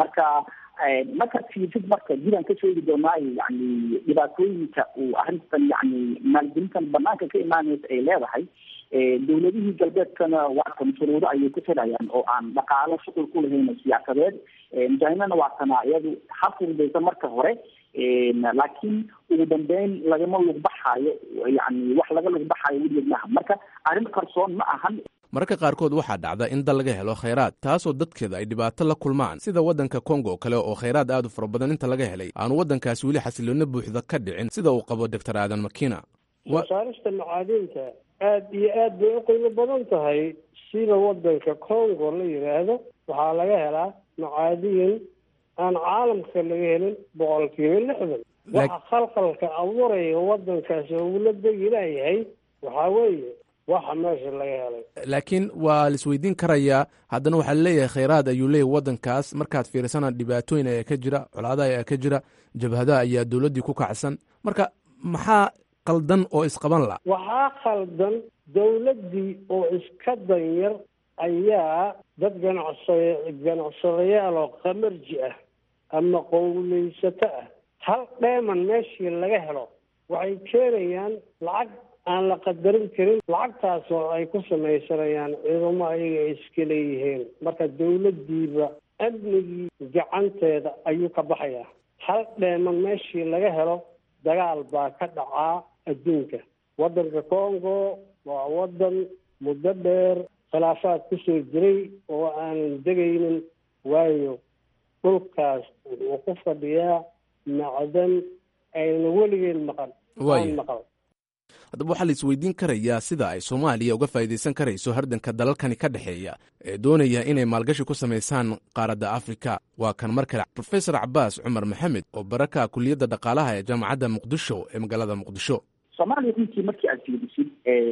markaad fiirsid marka jiraan ka sheegi doonaayo yani dhibaatooyinka uu arrintan yani maalgelintan banaanka ka imaanaysa ay leedahay. dowladihii galbeedkana waatan shuruudo ayay ku xidhayaan oo aan dhaqaalo shuqul ku lahayn siyaasadeed. chinana waatana iyadu ha furdaysa marka hore, laakiin ugu dambeyn lagama lugbaxayo, yani wax laga lugbaxayo weligeed maaha. marka arrin qarsoon ma ahan. mararka qaarkood waxaa dhacda in dal laga helo khayraad taasoo dadkeeda ay dhibaato la kulmaan, sida waddanka kongo kale oo khayraad aad u fara badan inta laga helay aanu waddankaasi weli xasiloona buuxda ka dhicin, sida uu qabo doctor aadan makina. wasaarista macaadinta aad iyo aad bay u qiimo badan tahay. sida waddanka congo la yidhaahdo waxaa laga helaa macaadiin aan caalamka laga helin 60%. waxa khalkhalka abuuraya waddankaasi oo ula degi laayahay waxaa weeye waxa meesha laga helay. laakiin waa laisweydiin karayaa, haddana waxaa leeyahay khayraad ayuu leeyahay waddankaas. markaad fiirsana dhibaatooyin ayaa ka jira, colaada ayaa ka jira, jabhadaha ayaa dowladdii ku kacsan. marka maxaa qaldan oo isqaban la? waxaa khaldan dowladdii oo iska danyar ayaa dad ganacsadayaal oo qamarji ah ama qowleysato ah hal dheeman meeshii laga helo waxay keenayaan lacag aan la qadarin karin. lacagtaas oo ay ku samaysanayaan ciidamo ayaga ay iska leeyihiin. marka dowladdiiba amnigii gacanteeda ayuu ka baxayaa. hal dheeman meeshii laga helo dagaal baa ka dhacaa adduunka. waddanka congo waa waddan muddo dheer khilaafaad kusoo jiray oo aanan degaynin, waayo dhulkaas wuxuu ku fadhiyaa macdan ayna weligeed maqan. haddaba waxaa la isweydiin karayaa sida ay soomaaliya uga faa'iidaysan karayso hardanka dalalkani ka dhexeeya ee doonaya inay maalgashi ku samaysaan qaaradda afrika. waa kan mar kale profesor cabaas cumar maxamed oo baraka kuliyadda dhaqaalaha ee jaamacadda muqdisho ee magaalada muqdisho. soomaaliya runtii markii aad fiirisid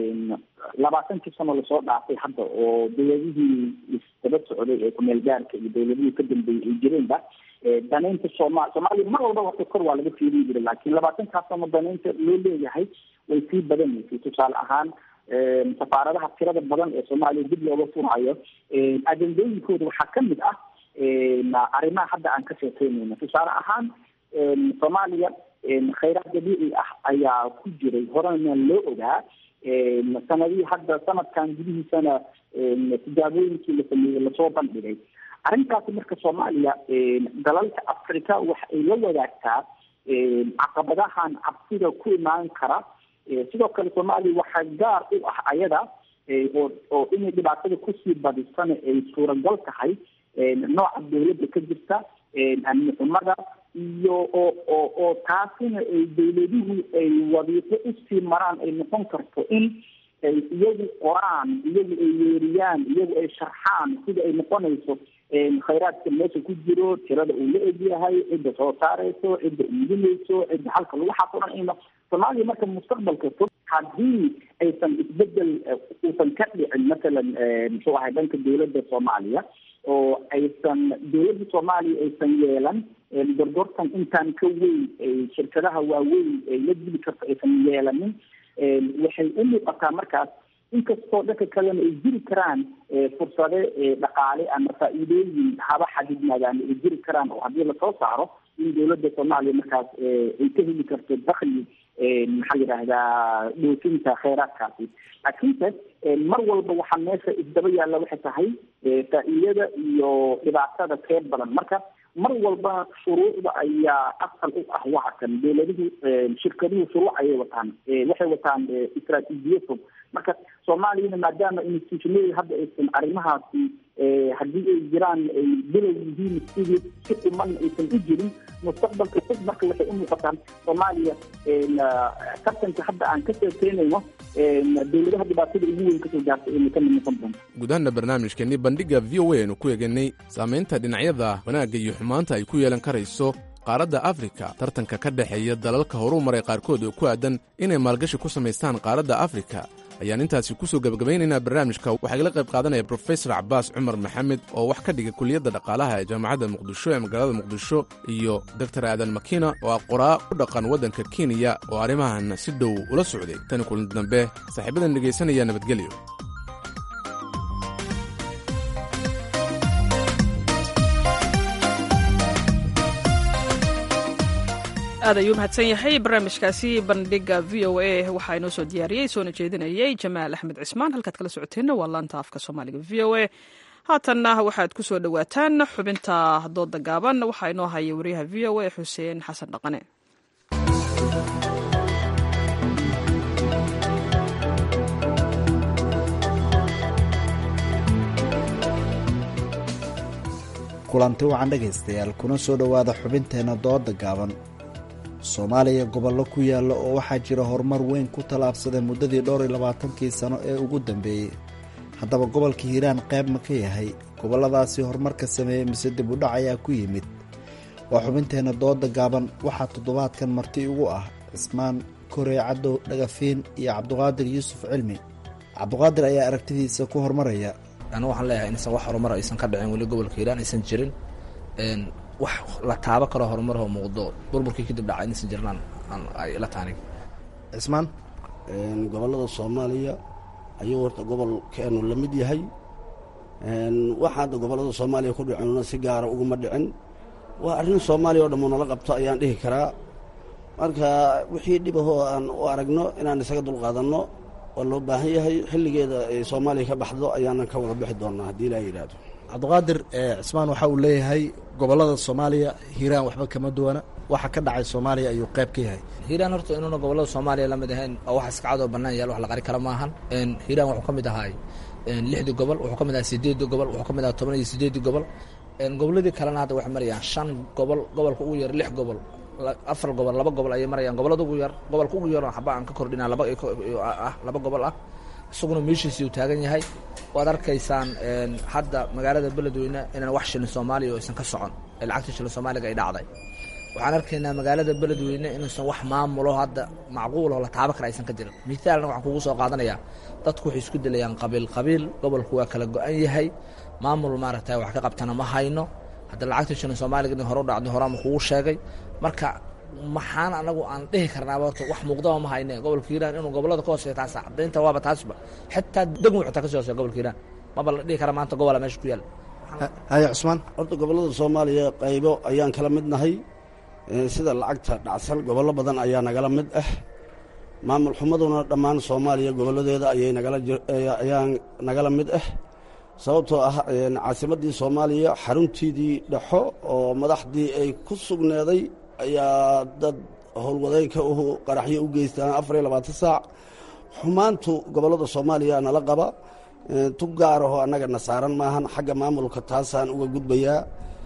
20 sano lasoo dhaafay hadda oo dowladihii isdaba socday ee kumeel gaarka iyo dowladihii ka dambeeyey ay jireenba danaynta soomaaliya mar walba wata kor waa laga fiirin jiray, laakiin 20 sano danaynta loo leeyahay way sii badanaysay. tusaale ahaan safaaradaha tirada badan ee soomaaliya dib looga furayo ajendooyinkooda waxaa kamid ah arrimaha hadda aan ka sheekeynayno. tusaale ahaan soomaaliya khayraad dabiici ah ayaa ku jiray, horena loo ogaa. sanadihii hadda sanadkan gudihiisana tijaabooyinkii la sameeyey lasoo bandhigay. arrintaasi marka soomaaliya dalalka africa waxa ay la wadaagtaa caqabadahan cabsida ku imaan kara. sidoo kale soomaaliya waxaa gaar u ah ayada oo inay dhibaatada kusii badisana ay suuragal tahay nooca dowladda ka jirta, amni xumada iyo oo taasina ay dowladuhu ay wadiiqo usii maraan ay noqon karto in ay iyagu qoraan, iyagu ay weeriyaan, iyagu ay sharxaan sida ay noqonayso khayraadka meesha ku jiro, tirada uu la egyahay, cidda soo saarayso, cidda iibinayso, cidda halka lagu xaquran ino. soomaaliya marka mustaqbalka fog haddii aysan isbedel uusan ka dhicin masalan muxuu ahay dhanka dowladda soomaaliya oo aysan dowladda soomaaliya aysan yeelan gorgortan intaan ka weyn shirkadaha waaweyn ay la dili karto aysan yeelanin, waxay u muuqataa markaas inkastoo dhanka kalena ay jiri karaan fursade dhaqaale ama faa'iidooyin haba xadidnaadaan ay jiri karaan oo haddii lasoo saaro in dowladda soomaaliya markaas ay ka heli karto dakhli maxaa yidhaahdaa dhoofinta kheyraadkaasi. laakiinse mar walba waxaa meesha isdaba yaalla waxay tahay faa'iidada iyo dhibaatada keer badan. marka mar walba shuruucda ayaa asal u ah waxa kan. dowladuhu shirkaduhu shuruuc ayay wataan, waxay wataan istaraatiijiyad fog. marka soomaaliyana maadaama institutionada hadda aysan arrimahaasi haddii ay jiraan ay bilow yihiin sidii si dhiman aysan u jirin mustaqbalka fog, marka waxay u muuqataan soomaaliya tartanka hadda aan ka sheekeynayno dowladaha dhibaatada ugu weyn kasoo gaartay inay ka mid noqon doonto. gudahanna barnaamijkeeni bandhiga v o a aynu ku eeganay saamaynta dhinacyada wanaagga iyo xumaanta ay ku yeelan karayso qaaradda afrika, tartanka ka dhexeeya dalalka horuu maray qaarkood oo ku aadan inay maalgashi ku samaystaan qaaradda afrika. ayaan intaasi kusoo gebagabaynaynaa barnaamijka. waxaa igala qayb qaadanaya brofesor cabaas cumar maxamed oo wax ka dhiga kuliyadda dhaqaalaha ee jaamacadda muqdisho ee magaalada muqdisho, iyo doctor aadan makina oo ah qoraa u dhaqan waddanka kenya oo arrimahan si dhow ula socday. tani kulanti dambe saaxiibadan dhegaysanaya nabadgelyo. aad ayuu mahadsan yahay. barnaamijkaasi bandhiga v o a waxaa inoo soo diyaariyey soona jeedinayay jamaal axmed cismaan. halkaad kala socoteenna waa laanta afka soomaaliga v o a. haatanna waxaad ku soo dhowaataan xubinta dooda gaaban. waxaa inoo haya wariyaha v o a xuseen xasan dhaqane. kulanti wacan dhegaystayaal, kuna soo dhowaada xubinteenna dooda gaaban. soomaaliya gobollo ku yaalla oo waxaa jira horumar weyn ku tallaabsaday muddadii 22 sano ee ugu dambeeyey. haddaba gobolka hiiraan qayb ma ka yahay gobolladaasi horumarka sameeyey mise dib u dhac ayaa ku yimid? waa xubinteenna dooda gaaban. waxaa toddobaadkan marti ugu ah cismaan korey cadow dhagafiin iyo cabdiqaadir yuusuf cilmi. cabdiqaadir ayaa aragtidiisa ku horumaraya. anigu waxaan leeyahay inaysan wax horumar aysan ka dhicin weli gobolka hiiraan aysan jirin. wax la taabo karo horumaroo muuqdo burburkii kadib dhacay inaysan jirnaan ay la taanig. cismaan, gobollada soomaaliya ayuu horta gobolkeenu la mid yahay. waxa hadda gobollada soomaaliya ku dhicinuna si gaara uguma dhicin. waa arrin soomaaliya oo dhammu nala qabto ayaan dhihi karaa. marka wixii dhibahoo aan u aragno inaan isaga dulqaadanno waa loo baahan yahay. xilligeeda ay soomaaliya ka baxdo ayaanan ka wada bixi doonaa haddii ilaa yidhaahdo. cabdiqaadir, cismaan waxa uu leeyahay gobollada soomaaliya hiiraan waxba kama duwana, waxa ka dhacay soomaaliya ayuu qayb ka yahay. hiiraan horta inuuna gobollada soomaaliya la mid ahayn oo wax iska cadoo bannaan yaal wax la qari kara maahan. hiiraan wuxuu ka mid ahaay 6 gobol, wuxuu ka mid ahaa 8 gobol, wuxuu ka mid ahaa 18 gobol. gobolladii kalena hadda waxay marayaan 5 gobol, gobolka ugu yar 6 gobol, 4 gobol, 2 gobol ayay marayaan. gobollada ugu yar, gobolka ugu yar waxba aan ka kordhinaa 2 gobol ah, isaguna meeshiisii uu taagan yahay. waad arkaysaan hadda magaalada beledweyne inaan wax shilin soomaaliya oo aysan ka socon, lacagta shilin soomaaliga ay dhacday. waxaan arkaynaa magaalada beledweyne inuusan wax maamulo hadda macquuloo la taabo kara aysan ka jirin. mithaalna waxaan kugu soo qaadanayaa, dadku waxay isku dilayaan qabiil, gobolku waa kala go-an yahay, maamul maaragtay wax ka qabtana ma hayno. hadda lacagta shilin soomaaliga in hore u dhacday horaama kugu sheegay. marka maxaan anagu aan dhihi karnaaba horta wax muuqdaba ma hayne. gobolka hiiraan inuu gobollada ka hooseeya taas cadaynta waaba taasba, xitaa degmo xitaa ka sii hooseeya gobolka hiiraan maba la dhihi karaa maanta gobola meesha ku yaal. haya cusmaan, horta gobollada soomaaliya qaybo ayaan kala mid nahay. sida lacagta dhacsan gobollo badan ayaa nagala mid ah. maamul xumaduna dhammaan soomaaliya goboladeeda ayaa nagala mid ah. sababtoo ah caasimaddii soomaaliya xaruntiidii dhexo oo madaxdii ay ku sugneeday ayaa dad howlwadeenka qaraxyo u geystaan 24 saac. xumaantu gobollada soomaaliya nala qaba, tug gaarahoo annagana saaran maahan. xagga maamulka taasaan uga gudbayaa.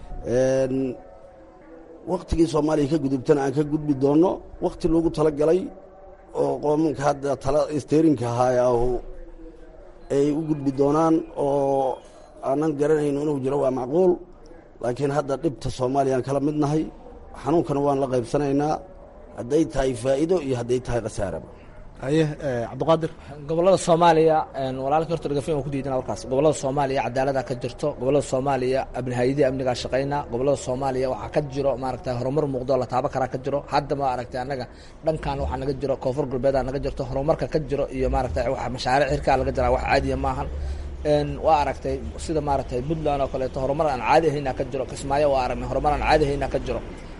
wakhtigii soomaaliya ka gudubtana aan ka gudbi doonno. wakhti loogu talagalay oo qoomanka hadda tala steerinka ahaayahu ay u gudbi doonaan oo aanan garanayno inuu jiro waa macquul. laakiin hadda dhibta soomaaliyaan kala mid nahay. xanuunkana waan la qaybsanaynaa, hadday tahay faa'iido iyo hadday tahay khasaaraba. haye cabdiqaadir, gobollada soomaaliya walaalkii horta dhagafin waa ku diidana warkaas. gobollada soomaaliya cadaalada ka jirto, gobollada soomaaliya hay-adihii amnigaa shaqayna, gobollada soomaaliya waxaa ka jiro maaragtay horumar muuqdo la taabo karaa ka jiro. hadda maaragtay annaga dhankan waxaa naga jiro koonfur galbeedaa naga jirto, horumarka ka jiro iyo maaragtay wax mashaariic xirkaa laga jiraa, wax caadiya maahan. waa aragtay sida maaragtay puntland oo kaleeto horumar aan caadi ahaynaa ka jiro. kismaayo waa aragnay horumar aan caadi ahaynaa ka jiro.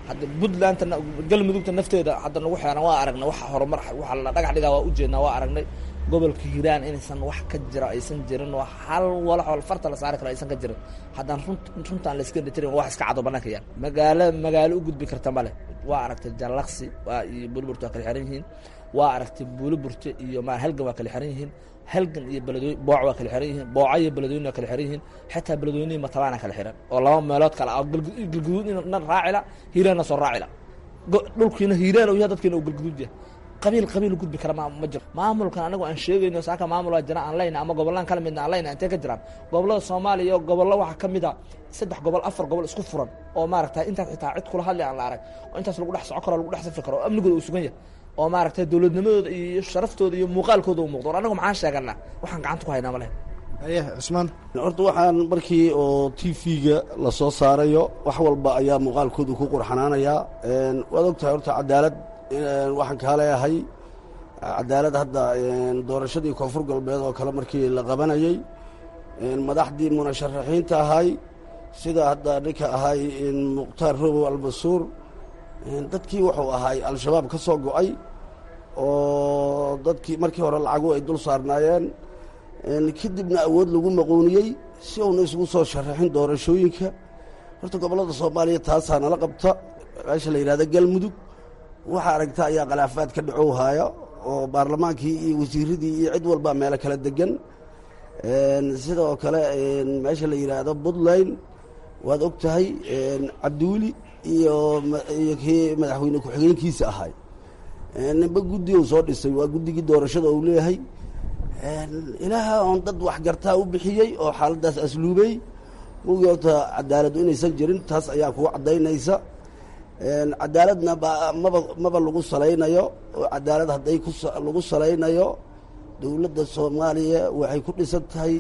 hadda puntlandta galmudugta nafteeda hadda nagu xeeran waa aragnay wax horumar waxa la dhagax dhigaa waa ujeednaa waa aragnay gobolka hiiraan inaysan wax ka jira aysan jirin oo hal walaxoo farta la saari karo aysan ka jirin haddaan runtaan la iska dhitirin wax iska cado bannaanka yaan magaalo u gudbi karta male waa aragtay jallaqsi iyo buliburta waa kala xiran yihiin waa aragtay buliburta iyo halgan waa kala xiran yihiin halgan iyo beledweyne booc waa kala xiran yihiin booca iyo beledweyne waa kala xiran yihiin xitaa beledweyne matabaana kala xiran oo laba meelood kale ah galguduud ina raacila hiiraanna soo raacila dhulkiina hiiraan uu yahay dadkiina uu galguduud yahay qabiil gudbi kara ma jiro maamulkan anagu aan sheegayno saaka maamul waa jira aan leyna ama gobollaan kala midna aan leyna intee ka jiraan gobollada soomaaliya iyo gobollo waxaa ka mid a 3 gobol 4 gobol isku furan oo maaragtay intaas xitaa cid kula hadli aan la arag oo intaas lagu dhex soco karo lagu dhex safri karo oo amnigooda uu sugan yahay oo maaragtay dowladnimadooda iyo sharaftooda iyo muuqaalkooda uu muuqdo anagu maxaan sheeganaa waxaan gacanta ku haynaa ma leh cusmaan horta waxaan markii oo TV-ga la soo saarayo wax walba ayaa muuqaalkooda ku qurxanaanayaa waad ogtahay horta cadaalad waxaan kaa leeyahay cadaalad hadda doorashadii koonfur galbeed oo kale markii la qabanayey madaxdii munasharaxiinta ahay sida hadda ninka ahay mukhtaar robow almasuur dadkii wuxuu ahay al-shabaab ka soo go-ay oo dadkii markii hore lacagu ay dul saarnaayeen kadibna awood lagu maquuniyey si uuna isugu soo sharaxin doorashooyinka horta gobollada soomaaliya taasaa nala qabta meesha la yidhahda galmudug waxaa aragta ayaa khilaafaad ka dhacow haaya oo baarlamaankii iyo wasiiradii iyo cid walba meelo kala degan sidoo kale meesha la yidhaahdo puntland waad og tahay cabdiweli iyo kii madaxweyne ku-xigeenkiisa ahay ninba guddi uu soo dhisay waa guddigii doorashada uu leeyahay ilaaha oon dad waxgartaa u bixiyey oo xaaladdaas asluubey mugii horta cadaaladu inaysan jirin taas ayaa kugu caddaynaysa cadaaladna maba lagu salaynayo oo cadaalad hadday lagu salaynayo dowladda soomaaliya waxay ku dhisan tahay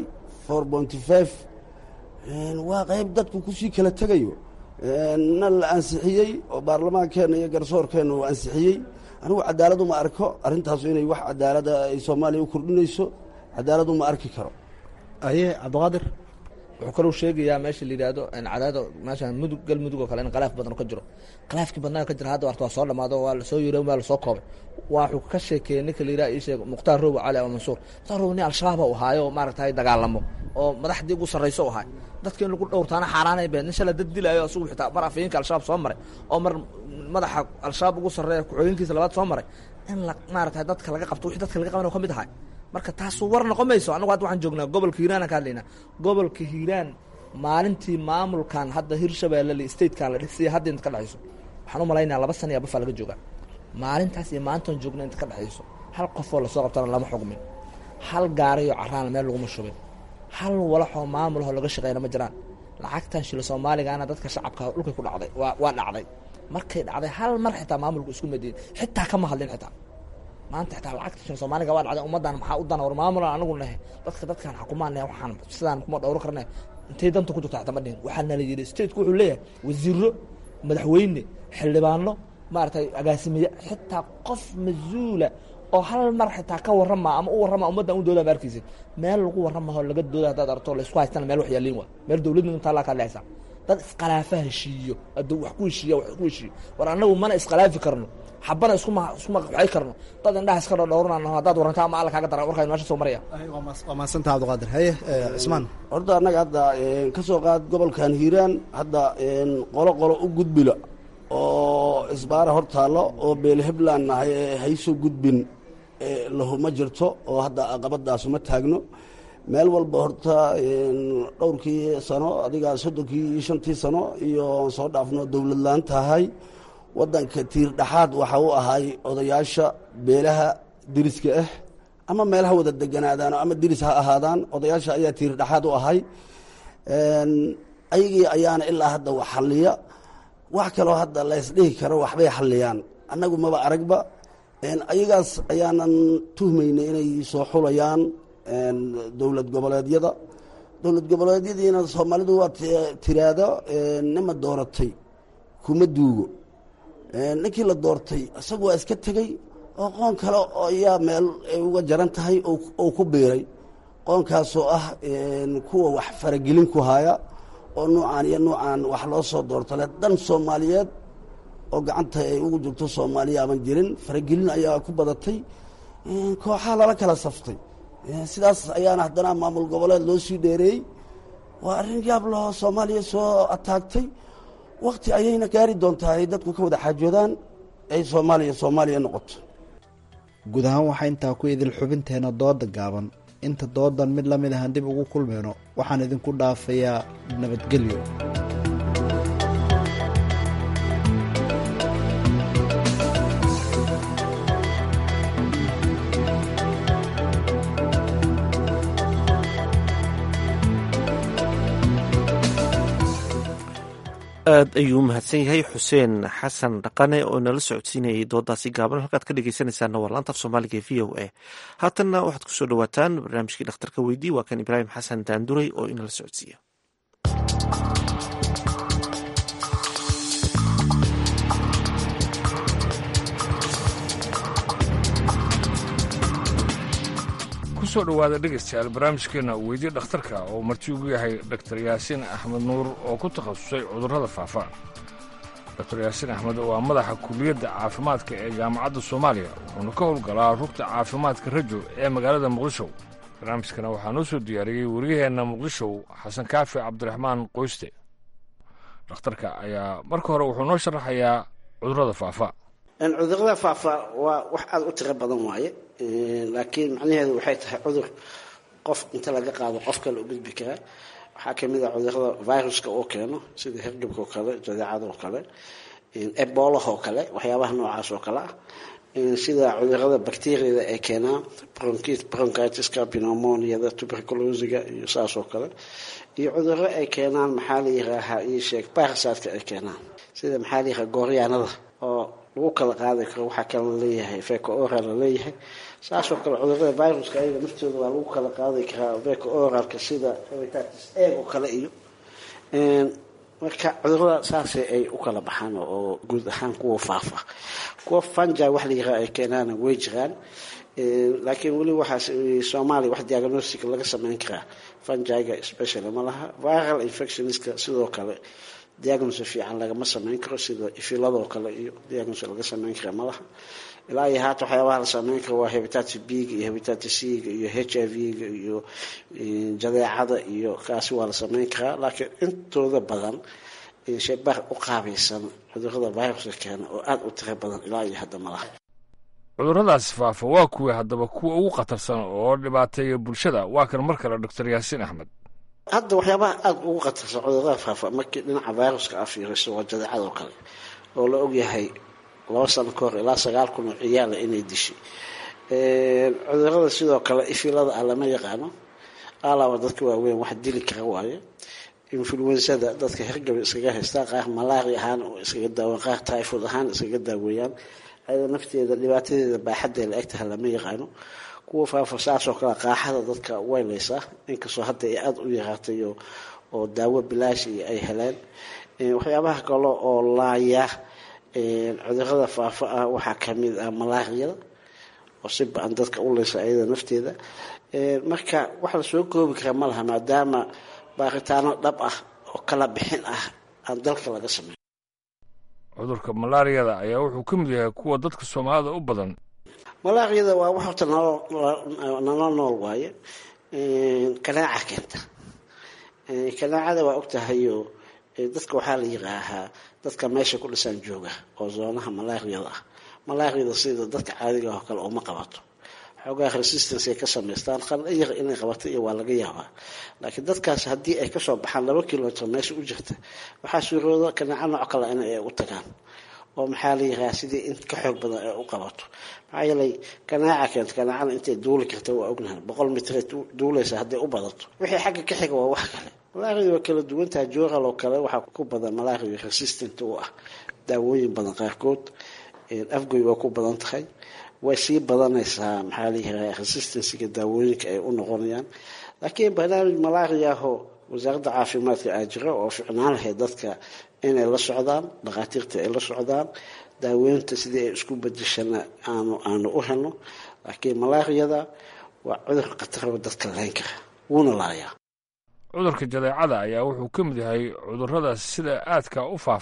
4.5 waa qayb dadku kusii kala tegayo na la ansixiyey oo baarlamaankeenna iyo garsoorkeenna uu ansixiyey anigu cadaaladu ma arko arrintaasu inay wax cadaalada ay soomaaliya u kordhinayso cadaaladu ma arki karo aye cabdiqaadir wuxuu kaloo sheegayaa meesha la yidhaahdo cadaada meesha galmudug oo kale in khilaaf badan ka jiro khilaafkii badnaa ka jira hadda warta waa soo dhamaado waa lasoo yireen waa lasoo koobay wuxuu ka sheekeeyey ninka la yidhaha ii sheeg mukhtaar robow cali ama mansuur mukhtaar robow nin al-shabaab uu haayo maaragtay dagaalamo oo madaxdii ugu sarrayso u ahay dadka in lagu dhowrtaana xaaraanay been nin shala dad dilaayo asugu xitaa mar afayeenka al-shabaab soo maray oo mar madaxa al-shabaab ugu sarreeya ku-xigeenkiisa labaad soo maray in la maaragtay dadka laga qabto wixii dadka laga qaban ka mid ahay marka taasu war noqon mayso anagu hadda waxaan joognaa gobolka hiiraan ka hadlaynaa gobolka hiiraan maalintii maamulkan hadda hirshabeelle statekan la dhisay hadda inta ka dhexayso waxaan u malaynayaa 2 sano bafaa laga joogaa maalintaas iyo maantan joogna inta ka dhexayso hal qofoo lasoo qabtana lama xugmin hal gaariyo caraan meel laguma shubin hal walaxoo maamulahoo laga shaqeyna ma jiraan lacagtan shilo soomaaligaana dadka shacabka dhulkay ku dhacday waa dhacday markay dhacday hal mar xitaa maamulku isku madiin xitaa kama hadlin xitaa maanta xitaa lacagta shilo soomaaliga waa dhacday ummaddan maxaa u dana war maamulan anagu nahay dadkan xukumaan waxaan sidaan kuma dhowro karnay intay danta ku jirto xataa ma dhihin waxaa nala yidhi stateku wuxuu leeyahay wasiiro madaxweyne xildhibaano maaragtay agaasimiye xitaa qof mas-uula oo hal mar xitaa ka warrama ama u warrama ummaddan u dooda ma arkaysa meel lagu warramaho laga dooda haddaad arto laysku haystana meel wax yaaliin waa meel dowladda intaa laa ka dhexaysa dad iskhilaafa heshiiyo hadduu wax ku heshiiya war annagu mana iskhilaafi karno xabana isku maqaxay karno dad indhaha iska dhowrnaan haddaad warranto ama alla kaaga dara warkaan meesha soo maraya waa mahadsantaha cabdiqaadir haye cismaan horta annaga hadda ka soo qaad gobolkan hiiraan hadda qolo u gudbila oo isbaara hor taallo oo beelhebland nahay ee haysoo gudbin lahuma jirto oo hadda aqabadaas uma taagno meel walba horta dhowrkii sano adiga 35 sano iyo soo dhaafno dowlad laan tahay waddanka tiir dhaxaad waxa u ahay odayaasha beelaha diriska ah ama meelaha wada deganaadaan ama diris ha ahaadaan odayaasha ayaa tiir dhaxaad u ahay ayagii ayaana ilaa hadda wax xalliya wax kaloo hadda la isdhihi karo waxbay xalliyaan annagu maba aragba ayagaas ayaanan tuhmaynay inay soo xulayaan dowlad goboleedyadiina soomaalidu waa tiraado nima dooratay kuma duugo ninkii la doortay isagu waa iska tegey oo qoon kale ayaa meel ay uga jaran tahay oo ku biiray qoonkaasoo ah kuwa wax faragelin ku haya oo nuucaan iyo nuucaan wax loo soo doorto le dan soomaaliyeed oo gacanta ay ugu jirto soomaaliya aban jirin, faragelin ayaa ku badatay, kooxaha lala kala saftay, sidaas ayaana haddana maamul goboleed loo sii dheereeyey. waa arrin yaab lahoo soomaaliya soo ataagtay. wakti ayayna gaari doontaa ay dadku ka wada xaajoodaan ay soomaaliya noqoto. guud ahaan waxaa intaa ku idil xubinteena dooda gaaban. inta doodan mid la mid ahaan dib ugu kulmayno waxaan idinku dhaafayaa nabadgelyo. aad ayuu u mahadsan yahay xuseen xasan dhaqane oo nala socodsiinayay doodaasi gaaban. halkaad ka dhegeysanaysaana waa laanta af soomaaliga ee v o a. haatanna waxaad kusoo dhawaataan barnaamijkii dhakhtarka weydii. waa kan ibraahim xasan daanduray oo inala socodsiiya. kusoo dhowaada dhegaystayaal barnaamijkeena weydii dhakhtarka oo marti ugu yahay dr yaasiin axmed nuur oo ku takhasusay cudurrada faafa. dr yaasiin axmed waa madaxa kuliyadda caafimaadka ee jaamacadda soomaaliya wuxuuna ka howlgalaa rugta caafimaadka rajo ee magaalada muqdisho. barnaamijkana waxaa noo soo diyaariyey wariyaheenna muqdisho xasan kaafi cabdiraxmaan qoyste. dhakhtarka ayaa marka hore wuxuu noo sharaxayaa cudurrada faafa. cudurrada faafa waa wax aad u tiro badan waaye, laakiin macnaheedu waxay tahay cudur qof inta laga qaado qof kale u gudbi karaa. waxaa ka mid ah cudurrada viruska oo keeno sida hergebka oo kale, jadeecada oo kale, ebolaha oo kale, waxyaabaha noocaas oo kale ah, sida cudurrada bakteriyada ay keenaan bronchitiska, pneumoniada, tuberculosiga iyo saas oo kale, iyo cudurro ay keenaan maxaa la yiraahaa ii sheeg parasitka ay keenaan sida maxaa la yirahaa gooryaanada oo lagu kala qaadi karo. waxaa kale la leeyahay feco oral la leeyahay, saasoo kale cudurrada viruska ayaga naftooda waa lagu kala qaadi karaa feco oralka sida hepatitis A oo kale iyo marka cudurrada saasay ay u kala baxaan oo guud ahaan kuwa faafa. kuwa fungi wax la yiraahdo ay keenaan way jiraan, laakiin weli waxaas Soomaaliya wax diagnostic laga sameyn karaa fungiga especially ma laha. viral infectionska sidoo kale diagnosis fiican lagama sameyn karo, sida ifiladoo kale iyo diagnosis laga sameyn kara ma laha. ilaa iyo haata waxyaabaha la sameyn karo waa hepatitis B iyo hepatitis C iyo HIV iyo jadeecada iyo kaasi waa la sameyn karaa, laakiin intooda badan shaybaar u qaabaysan cudurrada viruska keena oo aad u tiro badan ilaa iyo hadda ma laha. cudurradaas faafa waa kuwii haddaba kuwa ugu khatarsan oo dhibaateeya bulshada. waa kan mar kale dr yaasiin axmed. hadda waxyaabaha aad ugu khatarsan cudurrada faafa markii dhinaca viruska a fiiriso waa jadeecada oo kale oo la ogyahay 2 sano ka hor ilaa 9,000 oo ciyaala inay dishay. cudurrada sidoo kale ifilada ah lama yaqaano, alaaba dadka waaweyn wax dili kara waaye. influenzada dadka hergab iskaga haystaa, qaar malaria ahaan oo iskaga daawaan, qaar typhoid ahaan iskaga daaweeyaan. ayada nafteeda dhibaatadeeda baaxadda la egtahay lama yaqaano. kuwa faafa saasoo kale qaaxada dadka weyleysa, inkastoo hadda ay aad u yaraatay oo daawo bilaash ay heleen. waxyaabaha kale oo laaya cudurrada faafa ah waxaa ka mid ah malaariyada oo si ba'an dadka u leysa ayada nafteeda. marka wax la soo koobi kara ma laha maadaama baaritaano dhab ah oo kala bixin ah aan dalka laga sameyn. cudurka malaariyada ayaa wuxuu ka mid yahay kuwa dadka Soomaalida u badan. malaariyada waa wax horta nool waaye, kanaaca keenta. kanaacada waa ogtahayo dadka waxaa la yiraahaa dadka meesha ku dhisan jooga oo zoonaha malaariyada ah. malaariyada sida dadka caadiga ah oo kale uma qabato, xoogaa resistance ay ka samaystaan, qaliyar inay qabato iyo waa laga yaabaa. laakiin dadkaas haddii ay kasoo baxaan 2 kilomitir meesha u jirta waxaa suurooda kanaaca nooc kale inay u tagaan oo maxaa la yiraahdaa sidii in ka xoog badan ay u qabato. maxaa yeelay kanaaca keenta, kanaacada intay duuli karta waa ognahay 100 mitir duulaysa hadday u badato wixii xagga ka xiga waa wax kale. malaariyada waa kala duwantahay. jooral oo kale waxaa ku badan malaria resistant u ah daawooyin badan qaarkood. afgoy waa ku badan tahay, way sii badanaysaa maxaa la yiraahdaa resistancega daawooyinka ay u noqonayaan. laakiin barnaamij malaria oo wasaaradda caafimaadka ay jira oo ficnaan lahayd dadka inay la socdaan, dhakhaatiirta ay la socdaan, daaweynta sidii ay isku bedeshana aanu u helno. laakiin malaariyada waa cudur khatar oo dadka layn kara wuuna laayaa. cudurka jadeecada ayaa wuxuu ka mid yahay cudurrada sida aadka u faafa,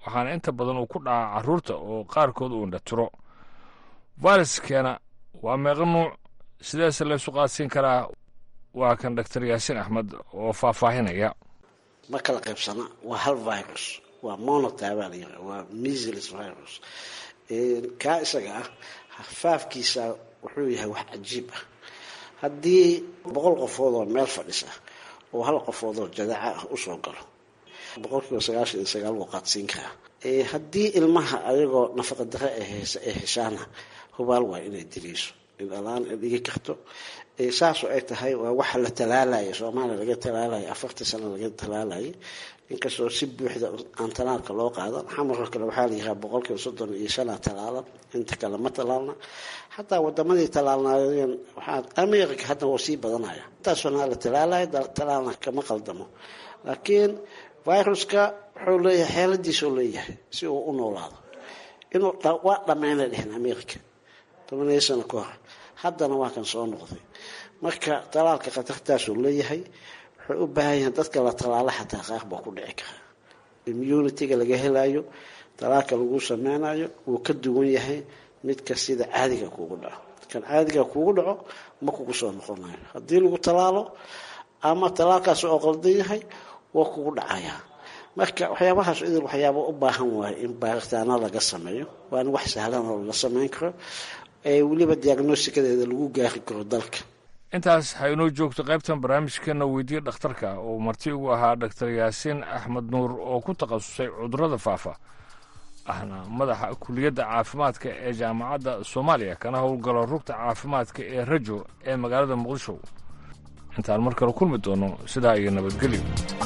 waxaana inta badan uu ku dhacaa carruurta oo qaarkood uu indhatiro fayraskeena waa meeqa nuuc sidaase laysu qaadsiin karaa waa kan doctor yaasiin axmed oo faahfaahinaya. ma kala qaybsana waa hal virus waa monotype waa measles virus kaa isaga ah faafkiisa wuxuu yahay wax cajiib ah. haddii 100 qofood oo meel fadhisa oo hal qofood oo jadaca ah u soo galo 99% wuu qaadsiin karaa. haddii ilmaha ayagoo nafaqa darre ee heshaana hubaal waa inay diliiso in alaan dhigi karto saasoo ay tahay waa waxa la talaalaya Soomaaliya laga talaalaya 40 sano laga talaalaya inkastoo si buuxda aan talaalka loo qaadan xamarka kale waxaa la yiraahdaa 35 talaalan inta kale ma talaalna xataa wadamadii talaalnaayeen waxaa Ameerika hadda oo sii badanaya taasoo la talaalaya talaalna kama qaldamo laakiin viruska wuxuu leeyahay xeeladiisu leeyahay si uu u noolaado inuu waa dhamaanay dhinaca Ameerika 10 sano ka hor haddana waa kan soo noqday marka talaalka khatartaas uu leeyahay wuxuu u baahan yahay dadka la talaala xataa qaar baa ku dhici kara immunity-ga laga helayo talaalka lagu sameynayo uu ka duwan yahay midka sida caadiga kuugu dhaco kan caadiga kuugu dhaco ma kugu soo noqonayo haddii lagu talaalo ama talaalkaas oo qaldan yahay waa kugu dhacaya marka waxyaabahaas idil waxyaabo u baahan waay in baaritaano laga sameeyo waan wax sahlan oo la sameyn karo weliba diagnostikadeeda lagu gaari karo dalka. intaas haynoo joogto qaybtan barnaamijkeena weydiiya dhakhtarka oo marti ugu ahaa doctor yaasiin axmed nuur oo ku takhasusay cudurrada faafa ahna madaxa kuliyadda caafimaadka ee jaamacadda Soomaaliya kana howlgalo rugta caafimaadka ee Rajo ee magaalada Muqdisho. intaan mar kale kulmi doono sidaa iyo nabadgelyo.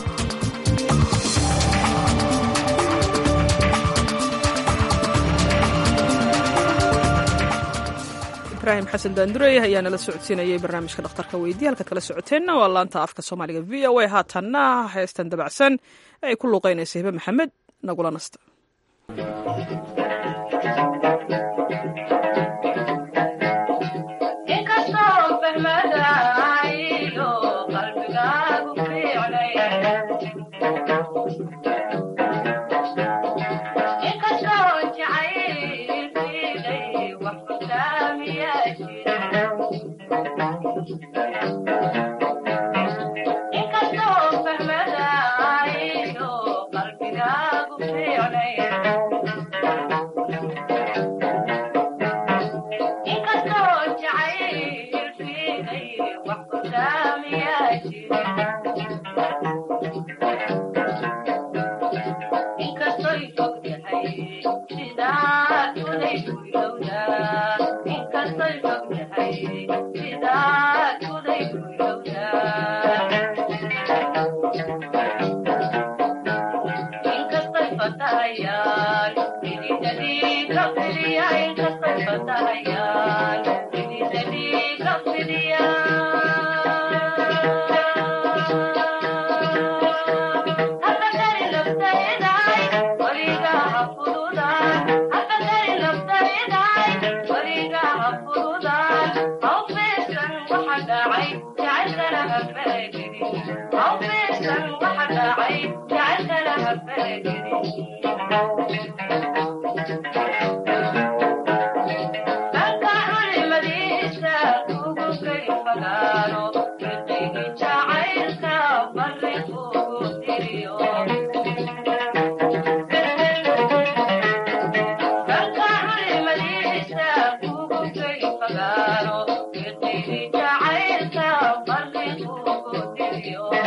ibraahim xasan daandurey ayaa nala socodsiinayay barnaamijka dhakhtarka weydiiya halkaad kala socoteenna waa laanta afka soomaaliga VOA haatanna heestan dabacsan ay ku luuqaynaysa hibe maxamed nagula nasta.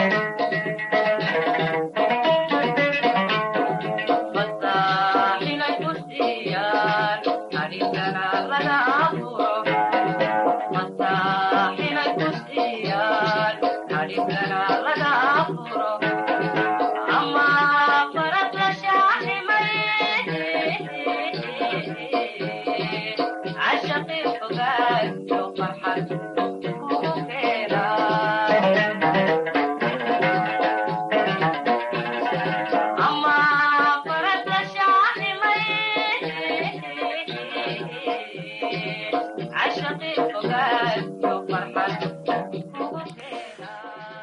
Bye.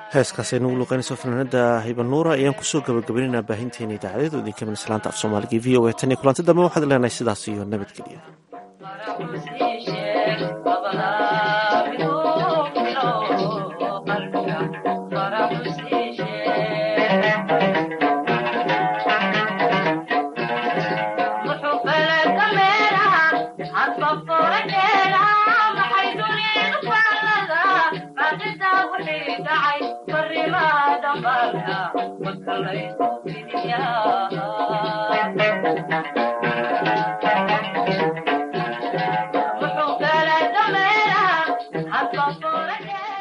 heeskaas aynu ugu luqeynayso fanaanada hibanuura ayaan kusoo gabagabaynaynaa baahinteena idaacadeed oo idinka mislaanta af soomaaliga v o a tan iyo kulanti dambe waxaad leenahay sidaas iyo nabadgelyo.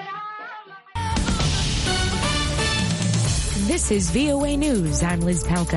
This is VOA News. I'm Liz Palka.